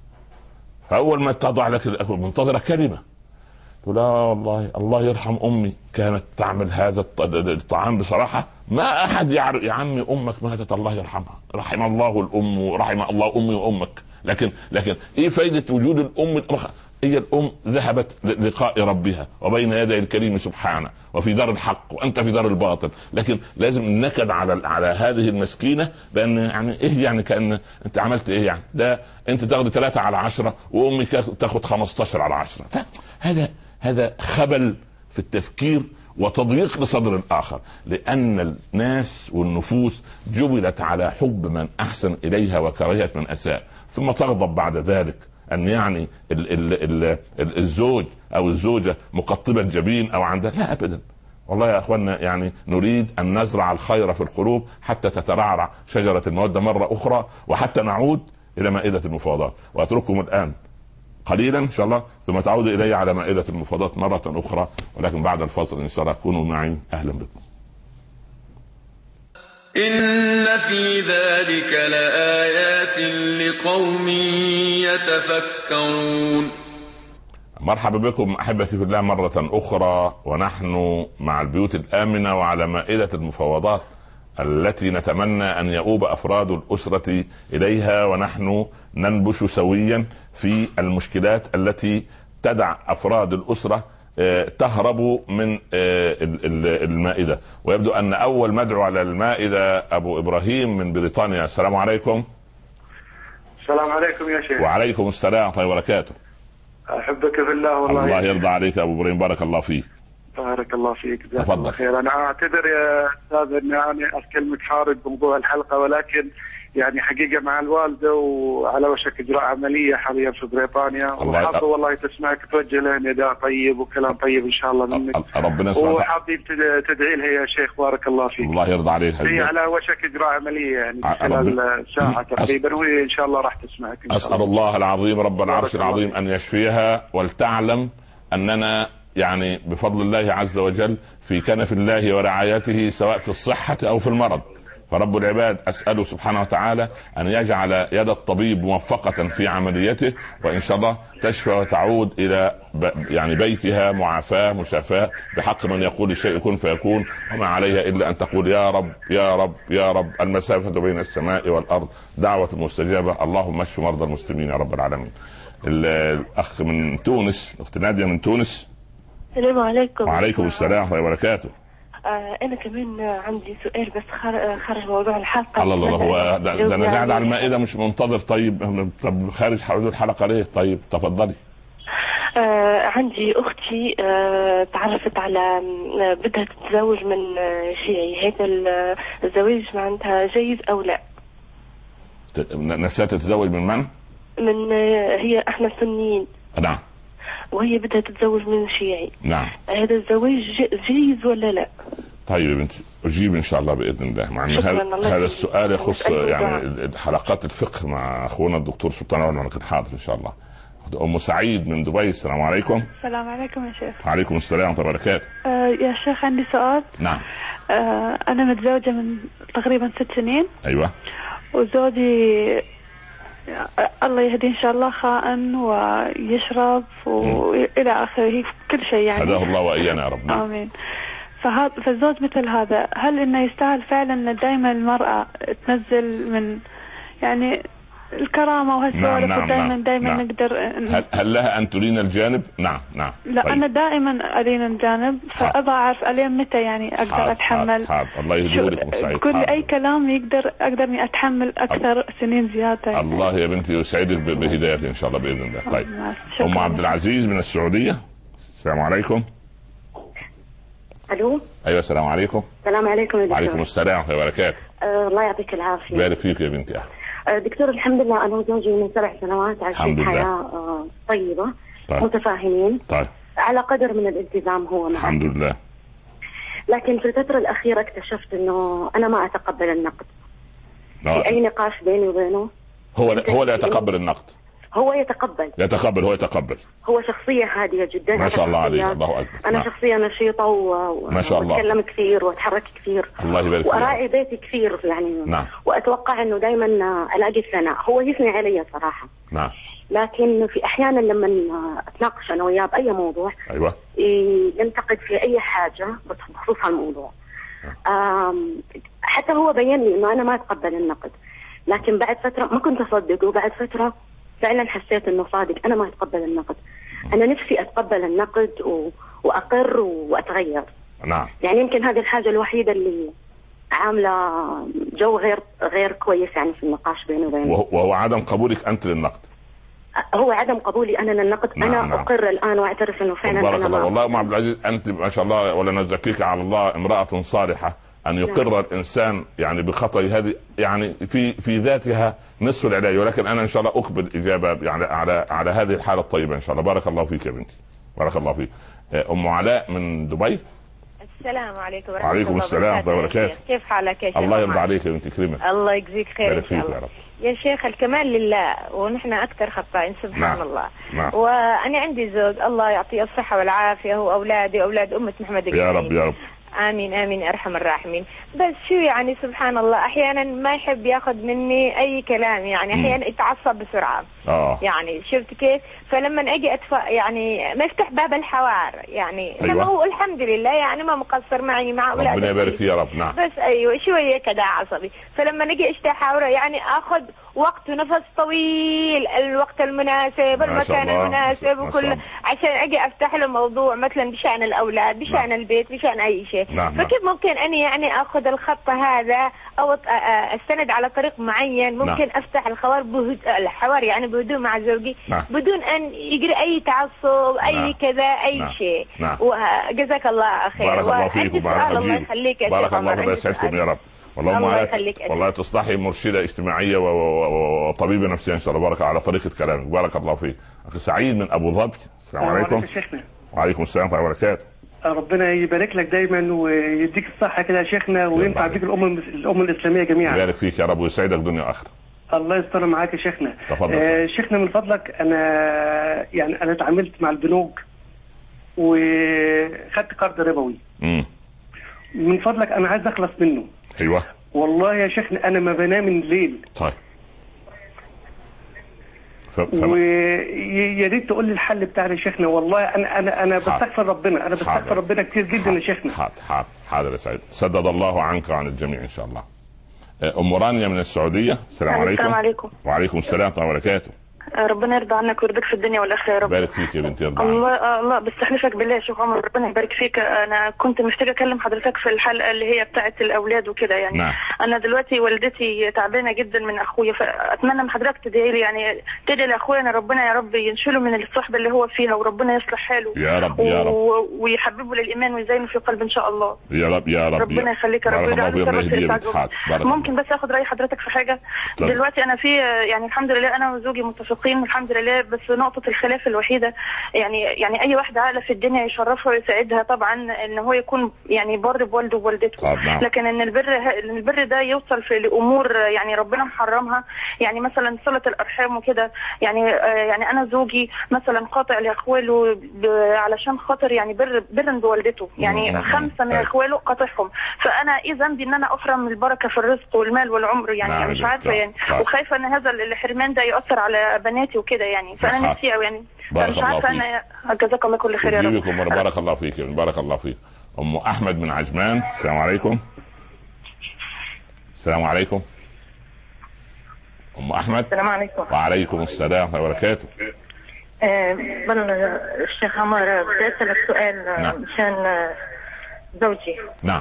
فاول ما تضع لك الاكل منتظره كلمه تقول لا والله الله يرحم امي كانت تعمل هذا الطعام بصراحه ما احد يعرف. يا عمي امك ماتت الله يرحمها، رحم الله الام ورحم الله امي وامك، لكن لكن ايه فايده وجود الام؟ هي الام ذهبت للقاء ربها وبين يدي الكريم سبحانه وفي دار الحق وانت في دار الباطل، لكن لازم النكد على على هذه المسكينه بان يعني ايه يعني كان انت عملت ايه يعني؟ ده انت تاخد ثلاثة على عشرة وامي تاخد خمستاشر على عشرة. فهذا هذا خبل في التفكير وتضييق لصدر الآخر، لأن الناس والنفوس جبلت على حب من أحسن إليها وكراهية من أساء، ثم تغضب بعد ذلك أن يعني ال ال ال الزوج أو الزوجة مقطبة جبين أو عندها، لا أبدا. والله يا أخوانا يعني نريد أن نزرع الخير في القلوب حتى تترعرع شجرة المودة مرة أخرى وحتى نعود إلى مائدة المفاوضات. وأترككم الآن قليلا ان شاء الله ثم تعود الي على مائدة المفاوضات مرة اخرى، ولكن بعد الفاصل ان شاء الله كونوا معي. اهلا بكم.
إن في ذلك لآيات لقوم يتفكرون.
مرحبا بكم احبتي في الله مرة اخرى، ونحن مع البيوت الامنة وعلى مائدة المفاوضات. التي نتمنى أن يؤوب أفراد الأسرة إليها، ونحن ننبش سويا في المشكلات التي تدع أفراد الأسرة تهرب من المائدة. ويبدو أن أول مدعو على المائدة أبو إبراهيم من بريطانيا. السلام عليكم.
السلام عليكم يا شيخ.
وعليكم السلام ورحمة الله وبركاته.
أحبك في الله والله.
الله يرضى عليك أبو إبراهيم، بارك الله فيك.
بارك الله فيك.
تفضل.
خير. أنا أعتذر يا أستاذ أن يعني أتكلمك خارج موضوع الحلقة، ولكن يعني حقيقة مع الوالدة وعلى وشك إجراء عملية حاليا في بريطانيا، وحابة والله تسمعك توجه لها نداء طيب وكلام طيب إن شاء الله منك.
ربنا يسعدك.
وحابين تدعي لها يا شيخ بارك الله فيك.
الله يرضى عليك.
هي على وشك إجراء عملية يعني خلال ساعة تقريبا، وهي إن شاء الله راح تسمعك إن شاء
أسأل الله, الله العظيم رب العرش العظيم
الله.
أن يشفيها، ولتعلم أننا يعني بفضل الله عز وجل في كنف الله ورعايته، سواء في الصحة أو في المرض. فرب العباد أسأله سبحانه وتعالى أن يجعل يد الطبيب موفقة في عمليته، وإن شاء الله تشفى وتعود إلى يعني بيتها معافاة مشافاة بحق من يقول الشيء كن فيكون، وما عليها إلا أن تقول يا رب يا رب يا رب. المسافة بين السماء والأرض دعوة مستجابة. اللهم اشف مرضى المسلمين يا رب العالمين. الأخ من تونس، أخت نادية من تونس.
السلام عليكم.
وعليكم السلام ورحمة الله وبركاته.
آه أنا كمان عندي سؤال بس خارج موضوع الحلقة.
الله الله هو ده, ده أنا قاعد على المائدة مش منتظر. طيب طب خارج حدود الحلقة ليه؟ طيب تفضلي.
آه عندي أختي آه تعرفت على بدها تتزوج من شيعي، هذا الزواج معناتها جيد أو لا؟
نفسها تتزوج من من؟
من هي احنا سنيين.
نعم.
وهي بدها تتزوج من شيعي.
نعم. هذا
الزواج جيد ولا لا؟
طيب يا بنتي أجيب إن شاء الله بإذن الله. مع هذا هذا السؤال يخص يعني حلقات الفقه مع أخونا الدكتور سلطان ولكن حاضر إن شاء الله. أم سعيد من دبي. السلام عليكم.
السلام عليكم يا شيخ.
وعليكم السلام ورحمة الله وبركاته.
آه يا شيخ عندي سؤال.
نعم.
آه أنا متزوجة من تقريبا ست سنين.
أيوة.
وزوجي الله يهديه إن شاء الله خائن ويشرب وإلى آخره كل شيء يعني.
هداه الله وإيانا يا رب.
آمين. فهذا فالزوج مثل هذا هل إنه يستاهل فعلا إن دائما المرأة تنزل من يعني الكرامة وهالسوالف؟
نعم نعم
ودائما
نعم
دائما
نعم.
نقدر
هل, هل لها أن تلين الجانب؟ نعم نعم.
لا طيب. أنا دائما ألين الجانب، فأبغى أعرف ألين متى يعني أقدر حاضر أتحمل.
حاضر. الله يهديك سعيد.
كل أي كلام يقدر أقدر إني أتحمل أكثر أب... سنين زيادة يعني.
الله يا بنتي يسعدك بهدايته إن شاء الله بإذن الله. طيب أم عبد العزيز من السعودية. السلام عليكم.
الو.
ايوه السلام عليكم.
السلام عليكم يا دكتور.
وعليكم السلام ورحمه الله وبركاته.
أه الله يعطيك العافيه.
بارك فيك يا بنتي.
أه دكتور الحمد لله انا وزوجي من سبع سنوات عايشين حياه أه طيبه. طيب. متفاهمين.
طيب.
على قدر من الالتزام هو معي.
الحمد لله.
لكن في الفتره الاخيره اكتشفت انه انا ما اتقبل النقد. لا. في اي نقاش بيني وبينه
هو هو لا يتقبل النقد.
هو يتقبل
يتقبل هو يتقبل
هو شخصية هادية جدا.
ما شاء الله عليه. الله أكبر.
أنا نعم. شخصية نشيطة و...
ما شاء الله.
وأتكلم كثير وأتحرك كثير.
الله يبارك فيك.
وأراعي بيتي كثير يعني.
نعم.
وأتوقع إنه دائما ألاقي الثناء. هو يثني علي صراحة.
نعم.
لكن في أحيانا لما أتناقش أنا وياه بأي موضوع.
أيوة.
ينتقد في أي حاجة بخصوص هالموضوع. أم... حتى هو بين لي إنه أنا ما أتقبل النقد، لكن بعد فترة ما كنت أصدق، وبعد فترة فعلا حسيت انه صادق انا ما اتقبل النقد. انا نفسي اتقبل النقد و... واقر واتغير.
نعم.
يعني يمكن هذه الحاجه الوحيده اللي عامله جو غير غير كويس يعني في النقاش بيني وبينه.
وهو, وهو عدم قبولك انت للنقد.
هو عدم قبولي انا للنقد. نعم انا نعم. اقر الان واعترف انه فعلا
بارك
انا
الله.
ما
والله ام عبد العزيز انت ما شاء الله ولا نزكيك على الله امراه صالحه. أن يقر نعم. الإنسان يعني بخطأ هذه يعني في في ذاتها نصف العلاج، ولكن أنا إن شاء الله أقبل إجابة يعني على على هذه الحالة الطيبة إن شاء الله. بارك الله فيك يا بنتي. بارك الله فيك. أم علاء من دبي.
السلام عليكم ورحمة
وعليكم
الله
السلام ورحمة الله وبركاته.
كيف حالك يا شيخ؟
الله يرضى عليك يا بنتي كريمة.
الله يجزيك خير إن شاء الله. يا, يا شيخ الكمال لله ونحن أكثر خطائين سبحان نعم. الله.
نعم.
وأنا عندي زوج الله يعطيه الصحة والعافية، هو أولادي أولاد أمة محمد
يا رب يا رب.
آمين آمين أرحم الراحمين. بس شو يعني سبحان الله أحيانا ما يحب ياخذ مني أي كلام، يعني أحيانا يتعصب بسرعة.
آه.
يعني شفت كيف؟ فلما أجي أتف يعني ما يفتح باب الحوار يعني.
أيوة.
لما هو الحمد لله يعني ما مقصر معي مع أولادي.
ربنا يبارك فيه يا رب. نعم.
بس أيوة شوية كذا عصبي، فلما نجي أفتح حواره يعني أخذ وقت ونفس طويل، الوقت المناسب، المكان المناسب وكل، عشان أجي أفتح له موضوع مثلا بشأن الأولاد، بشأن نعم. البيت، بشأن أي شيء.
نعم.
فكيف ممكن أني يعني أخذ الخط هذا أو أستند على طريق معين، ممكن نعم. أفتح الحوار بهد... الحوار يعني بهدوء مع زوجي نعم. بدون أن يجري أي تعصب أي نعم. كذا أي نعم. شيء. نعم. وجزاك الله خير.
بارك الله فيكم.
بارك الله يخليك يا شيخ.
بارك الله فيكم ويسعدكم يا رب. والله
الله,
والله تصلحي مرشدة اجتماعية وطبيبة نفسية إن شاء الله. بارك على طريقة كلامك. بارك الله فيك. أخي سعيد من أبو ظبي. السلام عليكم. وعليكم السلام ورحمة الله وبركاته.
ربنا يبارك لك دايما ويديك الصحة كده يا شيخنا، وينفع بيك الأمة الأمة الإسلامية جميعا.
يبارك فيك يا رب ويسعدك دنيا وآخرة.
الله يستر معاك يا شيخنا.
تفضل.
آه شيخنا من فضلك، أنا يعني أنا اتعاملت مع البنوك وخدت قرض ربوي.
امم
من فضلك أنا عايز أخلص منه.
أيوه.
والله يا شيخنا أنا ما بنام الليل.
طيب.
ف... ويا ريت تقول لي الحل بتاع يا شيخنا. والله انا انا انا بستغفر ربنا، انا بستغفر ربنا كتير جدا يا شيخنا.
حاضر حاضر حاضر يا سعيد. سدد الله عنك وعن الجميع ان شاء الله. ام رانيا من السعوديه. السلام عليكم.
السلام عليكم.
وعليكم السلام ورحمه الله وبركاته.
ربنا يرضى عنك ويرضيك في الدنيا والاخره يا رب.
بارك فيك يا بنتي. يرضى
الله الله بستحلفك بالله يا شيخ عمر، ربنا يبارك فيك. انا كنت محتاجه اكلم حضرتك في الحلقه اللي هي بتاعه الاولاد وكده يعني.
نعم.
انا دلوقتي والدتي تعبانه جدا من اخويا، فاتمنى من حضرتك تدعي لي يعني تدعي لاخويا انا ربنا يا رب ينشله من الصحبه اللي هو فيها وربنا يصلح حاله
يا رب يا رب
و... ويحببه للايمان ويزينه في قلب ان شاء الله.
يا رب يا رب
ربنا يخليك يا رب. ممكن بس اخد راي حضرتك في حاجه؟ طلع. دلوقتي انا في يعني الحمد لله انا وزوجي متفقين الحمد لله، بس نقطة الخلاف الوحيدة يعني يعني أي واحدة عاقلة في الدنيا يشرفها ويسعدها طبعا إن هو يكون يعني بر بوالده ووالدته، لكن إن البر إن البر ده يوصل في لأمور يعني ربنا محرمها، يعني مثلا صلة الأرحام وكده. يعني يعني أنا زوجي مثلا قاطع لأخواله علشان خاطر يعني بر بر بوالدته، يعني خمسة من أخواله قاطعهم، فأنا إيه ذنبي إن أنا أحرم البركة في الرزق والمال والعمر يعني مش عارفة يعني، وخايفة إن هذا الحرمان ده يؤثر على بناتي وكده يعني، فانا نفسي او يعني مش عارفه انا. جزاك الله كل خير يا رب.
بارك الله فيك بارك الله فيك. ام احمد من عجمان. السلام عليكم. السلام عليكم ام احمد.
السلام عليكم.
وعليكم السلام ورحمه الله وبركاته.
آه الشيخ عمر بدي اسالك سؤال. نعم. مشان زوجي.
نعم.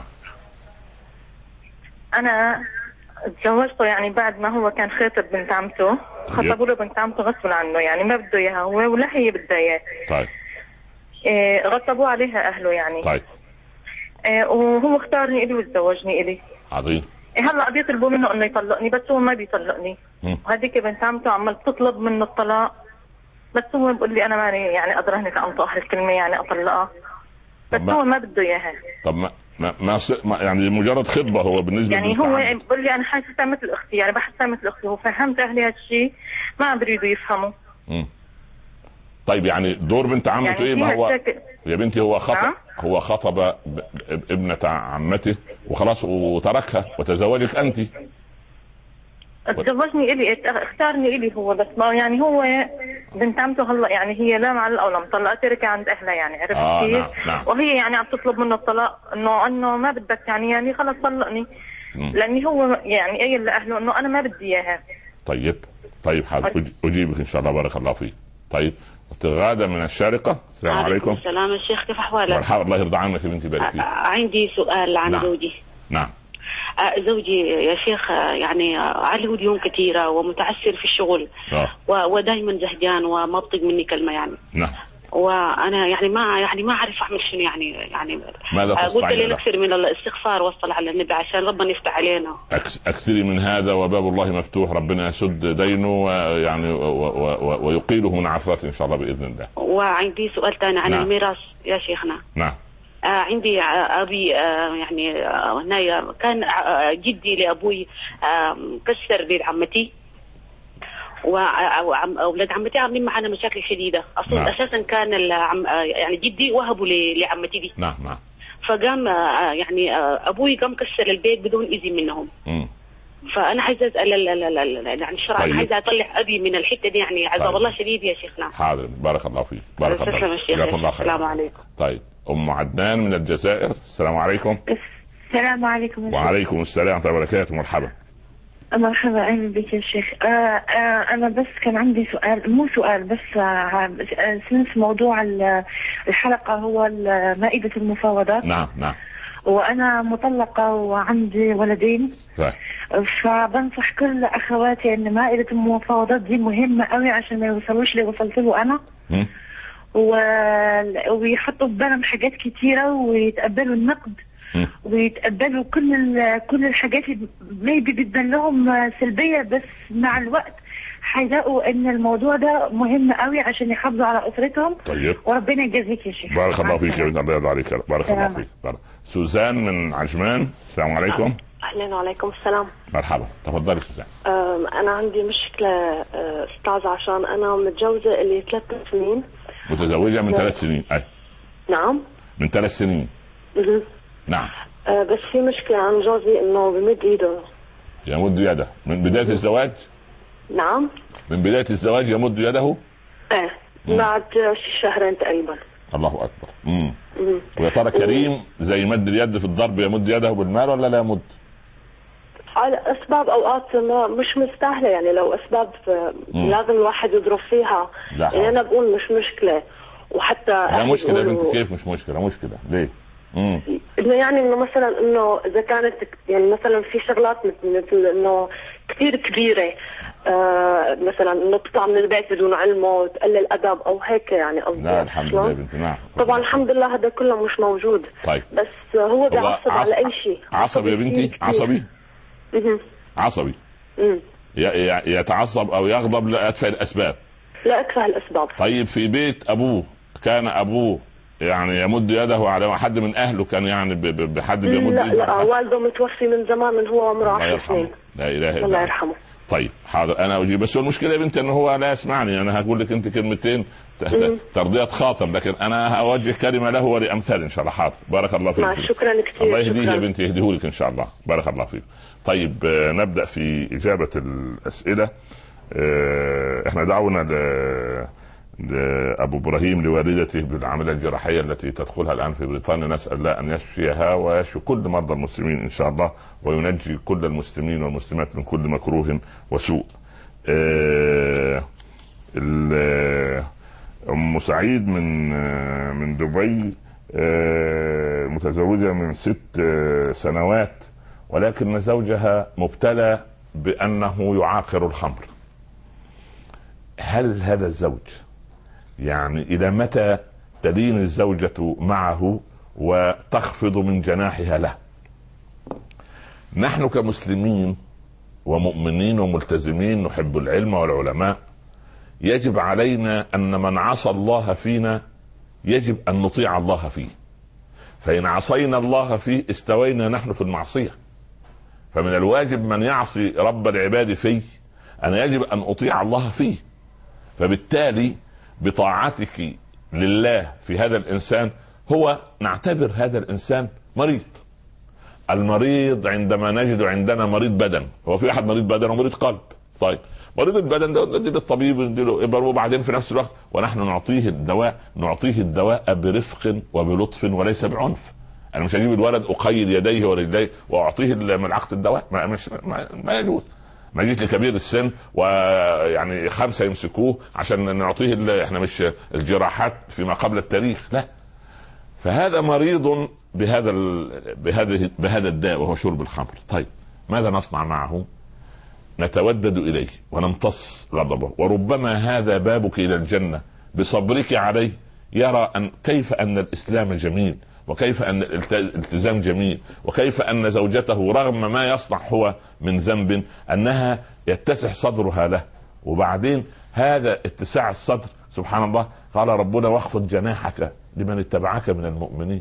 انا تزوجته يعني بعد ما هو كان خاطب بنت عمته، خطبوا له بنت عمته غصب عنه يعني ما بده اياها هو ولا هي بدها اياه.
طيب.
إيه غصبوا عليها اهله يعني.
طيب.
إيه وهو اختارني الي وتزوجني الي.
عظيم.
إيه هلا بيطلبوا منه انه يطلقني بس هو ما بيطلقني. وهذيك بنت عمته عمال تطلب منه الطلاق، بس هو بيقول لي انا ماني يعني قادره هنيك انطق الكلمه يعني اطلقها، بس هو ما بده اياها.
طب ما ما, ما يعني مجرد خطبه هو بالنسبه
يعني هو بيقول لي انا حاسسها مثل اختي يعني بحسها مثل اختي، وفهمت اهلي هالشيء ما بريدوا يفهموا.
امم طيب يعني دور بنت عمته يعني ايه؟ ما هو الشك... يا بنتي هو خطب نعم؟ هو خطب ابنة عمته وخلاص وتركها وتزوجك انت.
تزوجني الي اختارني الي هو، بس ما يعني هو بنت عمته هلا يعني هي لا معلقه ولا مطلقه تركها عند اهلها يعني عرفت
آه
كيف؟
نعم نعم.
وهي يعني عم تطلب منه الطلاق انه انه ما بدك يعني يعني خلص طلقني، لاني هو يعني قايل لاهله انه انا ما بدي اياها.
طيب طيب حاضر اجيبك ان شاء الله. بارك الله فيك. طيب غادة من الشارقة. السلام عليكم.
السلام الشيخ كيف احوالك؟
مرحبا الله يرضى عنك يا بنتي بارك فيك.
عندي سؤال عن
نعم.
زوجي.
نعم.
زوجي يا شيخ يعني عليه ديون كثيرة ومتعسر في الشغل
آه.
ودائما زهجان وما بطق مني كلمة يعني.
نعم.
وانا يعني ما يعني ما اعرف اعمل شنو يعني يعني
ماذا
قلت لي نكثر من الاستغفار والصلاة على النبي عشان ربنا يفتح علينا.
اكثري من هذا وباب الله مفتوح، ربنا يسد دينه ويعني ويقيله من عثرات ان شاء الله باذن الله.
وعندي سؤال ثاني عن
نعم.
الميراث يا شيخنا.
نعم.
آه عندي ابي آه يعني آه هنا كان آه جدي لابوي آه كسر بيت عمتي، واولاد عمتي عاملين معنا مشاكل شديده اصلا. نعم. اساسا كان العم يعني جدي وهبوا لعمتي دي.
نعم نعم.
فقام يعني ابوي قام كسر البيت بدون اذن منهم.
م.
فانا عايزه اسال يعني الشرع، طيب. انا عايزه اطلع ابي من الحته دي، يعني عذاب طيب. الله شديد يا شيخنا.
حاضر، بارك الله فيك. بارك الله فيك.
السلام عليكم.
طيب ام عدنان من الجزائر، السلام عليكم.
السلام عليكم.
وعليكم السلام ورحمه الله وبركاته. مرحبا.
مرحبا، اهلا بك يا شيخ. آه آه انا بس كان عندي سؤال، مو سؤال بس آه سنس موضوع الحلقه هو مائده المفاوضات.
نعم نعم.
وانا مطلقه وعندي ولدين.
صحيح.
فبنصح كل اخواتي ان مائده المفاوضات دي مهمه قوي عشان ما يوصلوش اللي وصلت له انا.
م.
و... ويحطوا في بالهم حاجات كتيره ويتقبلوا النقد. م. ويتقبلوا كل ال... كل الحاجات ميبي بتبان لهم سلبيه، بس مع الوقت هيلاقوا ان الموضوع ده مهم قوي عشان يحافظوا على اسرتهم.
طيب.
وربنا يجازيك يا شيخ.
بارك الله فيك يا بنت، الله يرضى عليك. بارك الله فيك. بارك. سوزان من عجمان، السلام عليكم.
اهلا وعليكم السلام.
مرحبا، تفضلي سوزان.
انا عندي مشكله استاذ، عشان انا متجوزه لي ثلاث سنين.
متزوجه من ثلاث سنين؟ اي
نعم.
من ثلاث سنين.
اها
نعم.
أه بس في مشكله عن جوزي انه بمد ايده.
يمد يده من بدايه الزواج؟
نعم.
من بدايه الزواج يمد يده؟
ايه بعد شهرين تقريبا.
الله اكبر. امم ويا ترى كريم زي مد اليد في الضرب يمد يده بالمال ولا لا يمد؟
على اسباب اوقات ما مش مستاهله، يعني لو اسباب لازم الواحد يضرب فيها. يعني انا بقول مش مشكله، وحتى
لا مشكله يا بنتي. كيف مش مشكله؟ مشكله ليه؟
امم انه يعني انه مثلا انه اذا كانت يعني مثلا في شغلات مثل انه كثير كبيره، آه مثلا انه تطلع من البيت بدون علمه وتقلل ادب او هيك، يعني قصدي.
لا الحمد لله بنتي. نعم
طبعا الحمد لله هذا كله مش موجود.
طيب.
بس هو بيعصب على اي شيء.
عصبي يا بنتي؟ عصبي؟
اها
عصبي.
امم
يتعصب او يغضب لأتفه الاسباب.
لا أتفه الاسباب.
طيب في بيت ابوه كان ابوه يعني يمد يده على حد من اهله، كان يعني بحد بيمد
لا لا والده متوفي من زمان، من هو عمره عشر سنين.
لا اله الا الله.
الله يرحمه.
طيب حاضر انا اجيب، بس المشكله يا بنتي انه هو لا يسمعني. انا هقول لك انت كلمتين ترضيه خاطر، لكن انا اوجه كلمه له ولامثال ان شاء الله. حاضر، بارك الله فيك.
شكرا كثير.
الله يهديه يا بنتي، يهديه لك ان شاء الله. بارك الله فيك. طيب نبدا في اجابه الاسئله. احنا دعونا لأبو إبراهيم لوالدته بالعملية الجراحية التي تدخلها الآن في بريطانيا. نسأل الله أن يشفيها ويشفي كل مرضى المسلمين إن شاء الله، وينجي كل المسلمين والمسلمات من كل مكروه وسوء. أم سعيد من من دبي، متزوجة من ست سنوات، ولكن زوجها مبتلى بأنه يعاقر الخمر. هل هذا الزوج يعني إلى متى تلين الزوجة معه وتخفض من جناحها له؟ نحن كمسلمين ومؤمنين وملتزمين نحب العلم والعلماء، يجب علينا أن من عصى الله فينا يجب أن نطيع الله فيه، فإن عصينا الله فيه استوينا نحن في المعصية. فمن الواجب من يعصي رب العباد فيه أنا يجب أن أطيع الله فيه. فبالتالي بطاعتك لله في هذا الإنسان هو نعتبر هذا الإنسان مريض. المريض عندما نجد عندنا مريض بدن، هو في أحد مريض بدن ومريض قلب. طيب مريض البدن ده ندي للطبيب نديله إبر، وبعدين في نفس الوقت ونحن نعطيه الدواء نعطيه الدواء برفق وبلطف وليس بعنف. أنا مش هجيب الولد أقيد يديه ورجليه وأعطيه ملعقة الدواء، ما, مش ما, ما يجوز. ما جيت لكبير السن ويعني خمسة يمسكوه عشان نعطيه، احنا مش الجراحات فيما قبل التاريخ، لا. فهذا مريض بهذا بهذا بهذا الداء وهو شرب الخمر. طيب ماذا نصنع معه؟ نتودد إليه ونمتص غضبه، وربما هذا بابك إلى الجنة بصبرك عليه. يرى أن كيف أن الإسلام جميل، وكيف أن الالتزام جميل، وكيف أن زوجته رغم ما يصنع هو من ذنب أنها يتسع صدرها له. وبعدين هذا اتساع الصدر سبحان الله قال ربنا واخفض جناحك لمن اتبعك من المؤمنين.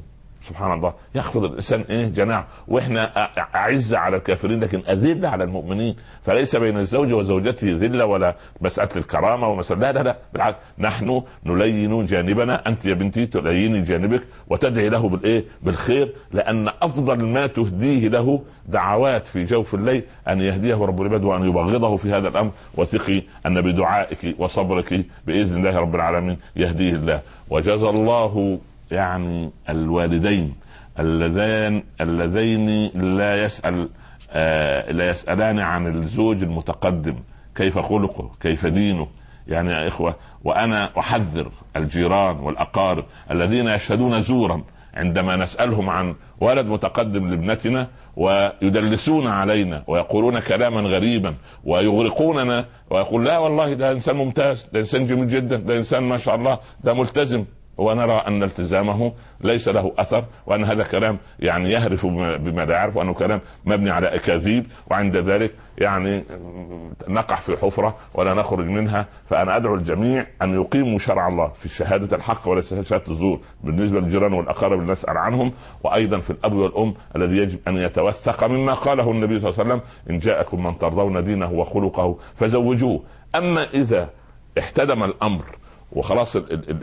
سبحان الله يخفض الانسان ايه جناح، واحنا اعز على الكافرين لكن اذل على المؤمنين. فليس بين الزوج وزوجته ذله ولا مساله الكرامه ومساله، لا لا لا بالعكس، نحن نلين جانبنا، انت يا بنتي تليني جانبك وتدعي له بالايه بالخير، لان افضل ما تهديه له دعوات في جوف الليل ان يهديه رب العباد وان يبغضه في هذا الامر، وثقي ان بدعائك وصبرك باذن الله رب العالمين يهديه الله. وجزى الله يعني الوالدين اللذين اللذين لا يسأل آه لا يسألان عن الزوج المتقدم كيف خلقه كيف دينه. يعني يا إخوة، وأنا أحذر الجيران والأقارب الذين يشهدون زورا عندما نسألهم عن ولد متقدم لابنتنا ويدلسون علينا ويقولون كلاما غريبا ويغرقوننا ويقول لا والله ده إنسان ممتاز، ده إنسان جميل جدا، ده إنسان ما شاء الله، ده ملتزم، ونرى أن التزامه ليس له أثر، وأن هذا كلام يعني يهرف بما لا يعرف، وأنه كلام مبني على أكاذيب، وعند ذلك يعني نقع في حفرة ولا نخرج منها. فأنا أدعو الجميع أن يقيموا شرع الله في شهادة الحق وليس شهادة الزور بالنسبة للجيران والأقارب اللي نسأل عنهم، وأيضا في الأب والأم الذي يجب أن يتوثق مما قاله النبي صلى الله عليه وسلم: إن جاءكم من ترضون دينه وخلقه فزوجوه. أما إذا احتدم الأمر وخلاص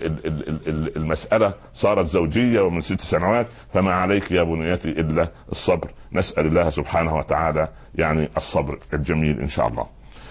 المسألة صارت زوجية ومن ست سنوات، فما عليك يا بنيتي إلا الصبر. نسأل الله سبحانه وتعالى يعني الصبر الجميل إن شاء الله.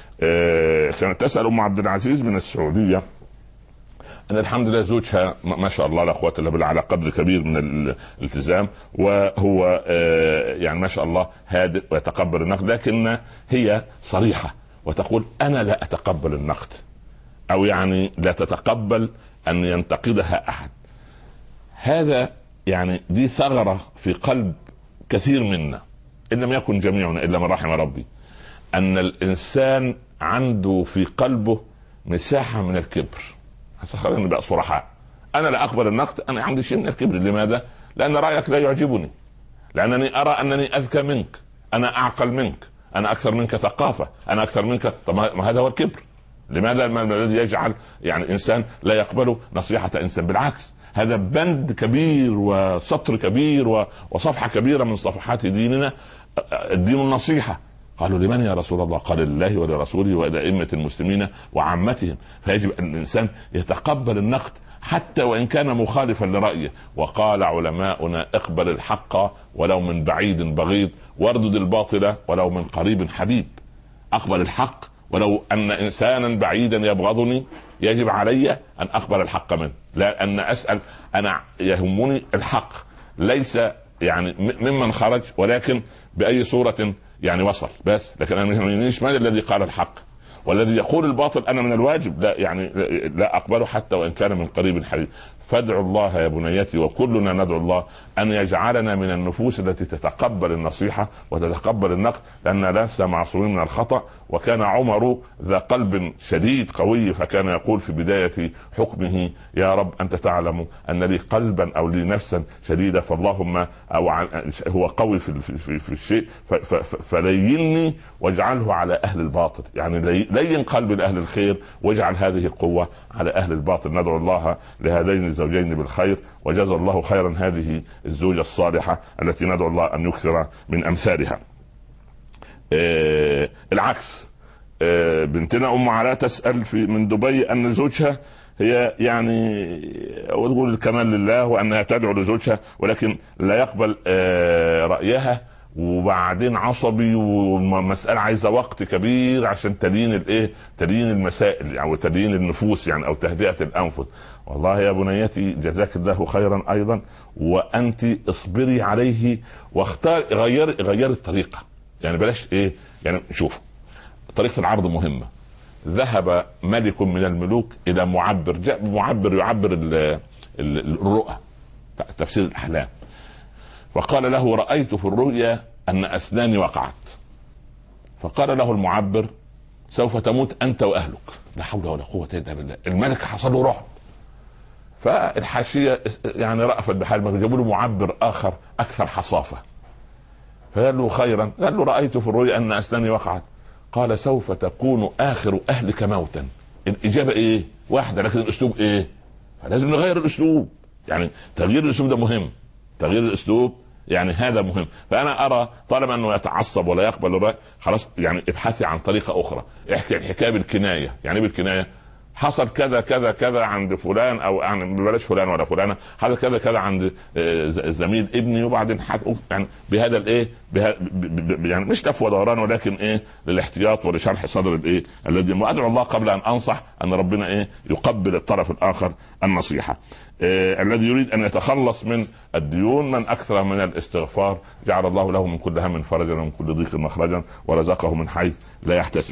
كانت تسأل أم عبد العزيز من السعودية أن الحمد لله زوجها ما شاء الله لا قوة إلا بالله على قدر كبير من الالتزام، وهو يعني ما شاء الله هادئ ويتقبل النقد، لكن هي صريحة وتقول أنا لا أتقبل النقد، أو يعني لا تتقبل أن ينتقدها أحد. هذا يعني دي ثغرة في قلب كثير منا إن لم يكن جميعنا إلا من رحم ربي، أن الإنسان عنده في قلبه مساحة من الكبر. خلينا نبقى صراحة، أنا لا أقبل النقد، أنا عندي شيء من الكبر. لماذا؟ لأن رأيك لا يعجبني، لأنني أرى أنني أذكى منك، أنا أعقل منك، أنا أكثر منك ثقافة، أنا أكثر منك. طب ما هذا هو الكبر. لماذا؟ ما الذي يجعل يعني إنسان لا يقبل نصيحة إنسان؟ بالعكس، هذا بند كبير وسطر كبير وصفحة كبيرة من صفحات ديننا، الدين النصيحة. قالوا لمن يا رسول الله؟ قال لله ولرسوله ولأئمة المسلمين وعامتهم. فيجب أن الإنسان يتقبل النقد حتى وإن كان مخالفا لرأيه. وقال علماؤنا: اقبل الحق ولو من بعيد بغيض، واردد الباطل ولو من قريب حبيب. أقبل الحق ولو أن إنسانا بعيدا يبغضني، يجب علي أن أقبل الحق منه، لا أن أسأل. أنا يهمني الحق، ليس يعني ممن خرج، ولكن بأي صورة يعني وصل بس. لكن أنا مش من الذي قال الحق، والذي يقول الباطل أنا من الواجب لا يعني لا أقبله حتى وإن كان من قريب حبيب. فادعوا الله يا بنيتي، وكلنا ندعو الله أن يجعلنا من النفوس التي تتقبل النصيحة وتتقبل النقد، لأننا لسنا معصومين من الخطأ. وكان عمر ذا قلب شديد قوي، فكان يقول في بداية حكمه: يا رب أنت تعلم أن لي قلبا أو لي نفسا شديدة، فاللهم أو هو قوي في, في, في الشيء فليني واجعله على أهل الباطل، يعني لين قلب لأهل الخير واجعل هذه القوة على أهل الباطل. ندعو الله لهذين الزوجين بالخير، وجزا الله خيرا هذه الزوجة الصالحة التي ندعو الله أن يكثر من أمثالها. آه العكس، آه بنتنا أم علاء تسأل في من دبي أن زوجها هي يعني وتقول الكمال لله وأنها تدعو لزوجها، ولكن لا يقبل آه رأيها، وبعدين عصبي، والمسألة عايزة وقت كبير عشان تلين الايه تلين المسائل او تلين النفوس يعني او تهدئة الأنفس. والله يا بنيتي جزاك الله خيرا أيضا، وأنت اصبري عليه واختار غير غير الطريقة. يعني بلاش ايه يعني شوف طريقة العرض مهمة. ذهب ملك من الملوك إلى معبر، جاء معبر يعبر الرؤى تفسير الأحلام، فقال له: رأيت في الرؤيا أن أسناني وقعت. فقال له المعبر: سوف تموت أنت وأهلك. لا حول ولا قوة إلا بالله. الملك حصل له رعب، فالحاشية يعني رأفت بحال ما جابوا له معبر آخر أكثر حصافة، فقال له: خيرا. قال له: رأيت في الرؤيا أن أسناني وقعت. قال: سوف تكون آخر أهلك موتا. الإجابة إيه؟ واحدة، لكن الأسلوب إيه؟ فلازم نغير الأسلوب. يعني تغيير الأسلوب ده مهم. تغيير الاسلوب يعني هذا مهم. فانا ارى طالما انه يتعصب ولا يقبل الراي خلاص يعني ابحثي عن طريقه اخرى. احكي الحكايه بالكنايه. يعني بالكنايه حصل كذا كذا كذا عند فلان او يعني بلاش فلان ولا فلانه، حصل كذا كذا عند زميل ابني، وبعدين يعني بهذا الايه يعني مش لف ودوران ولكن ايه للاحتياط ولشرح صدر الايه الذي. وادعو الله قبل ان انصح ان ربنا ايه يقبل الطرف الاخر النصيحه. إيه الذي يريد ان يتخلص من الديون من اكثر من الاستغفار جعل الله له من كل هم فرجا ومن كل ضيق مخرجا ورزقه من حيث لا يحتسب.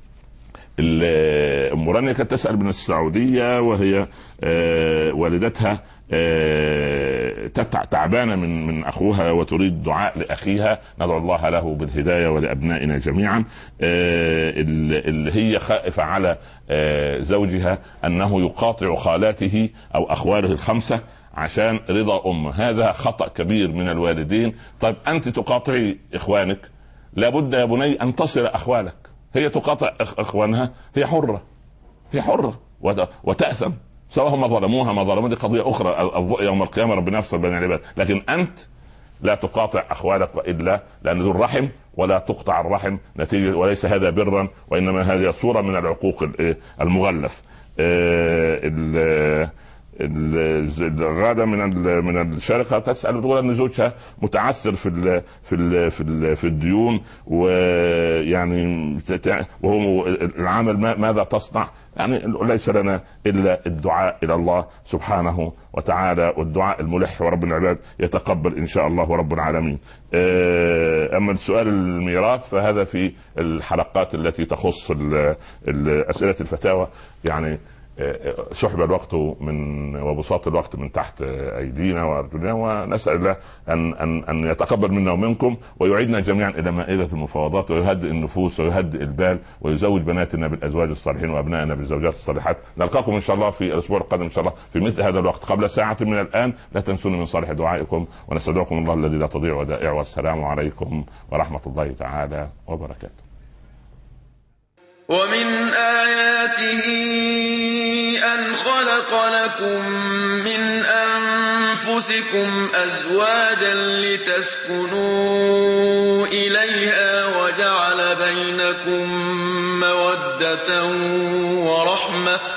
ام رانيا كانت تسأل من السعودية وهي والدتها تعبانة من من أخوها وتريد دعاء لأخيها. ندعو الله له بالهداية ولأبنائنا جميعا. اللي هي خائفة على زوجها أنه يقاطع خالاته أو أخواله الخمسة عشان رضا أمه. هذا خطأ كبير من الوالدين. طيب أنت تقاطعي إخوانك، لابد يا بني أن تصل أخوالك. هي تقاطع اخوانها، هي حرة هي حرة وتأثم سواء هم ظلموها ما ظلموا، دي قضية اخرى يوم القيامة ربنا يفصل بين العباد. لكن انت لا تقاطع اخوانك الا لان ذو الرحم ولا تقطع الرحم نتيجة، وليس هذا برا وانما هذه صورة من العقوق المغلف. الغادة من من الشارقة تسأل تقول ان زوجها متعثر في ال في ال في ال في الديون، ويعني وهو العمل ماذا تصنع؟ يعني ليس لنا الا الدعاء الى الله سبحانه وتعالى والدعاء الملح ورب العباد يتقبل ان شاء الله ورب العالمين. اما السؤال الميراث فهذا في الحلقات التي تخص اسئلة الفتاوى. يعني سحب الوقت من وبساط الوقت من تحت ايدينا وارجلنا، ونسال الله ان ان ان يتقبل منا ومنكم ويعيدنا جميعا الى مائده المفاوضات ويهدئ النفوس ويهدئ البال ويزوج بناتنا بالازواج الصالحين وابنائنا بالزوجات الصالحات. نلقاكم ان شاء الله في الاسبوع القادم ان شاء الله في مثل هذا الوقت قبل ساعه من الان. لا تنسوني من صالح دعائكم ونستودعكم الله الذي لا تضيع ودائعه. والسلام عليكم ورحمه الله تعالى وبركاته.
ومن آياته أن خلق لكم من أنفسكم أزواجا لتسكنوا إليها وجعل بينكم مودة ورحمة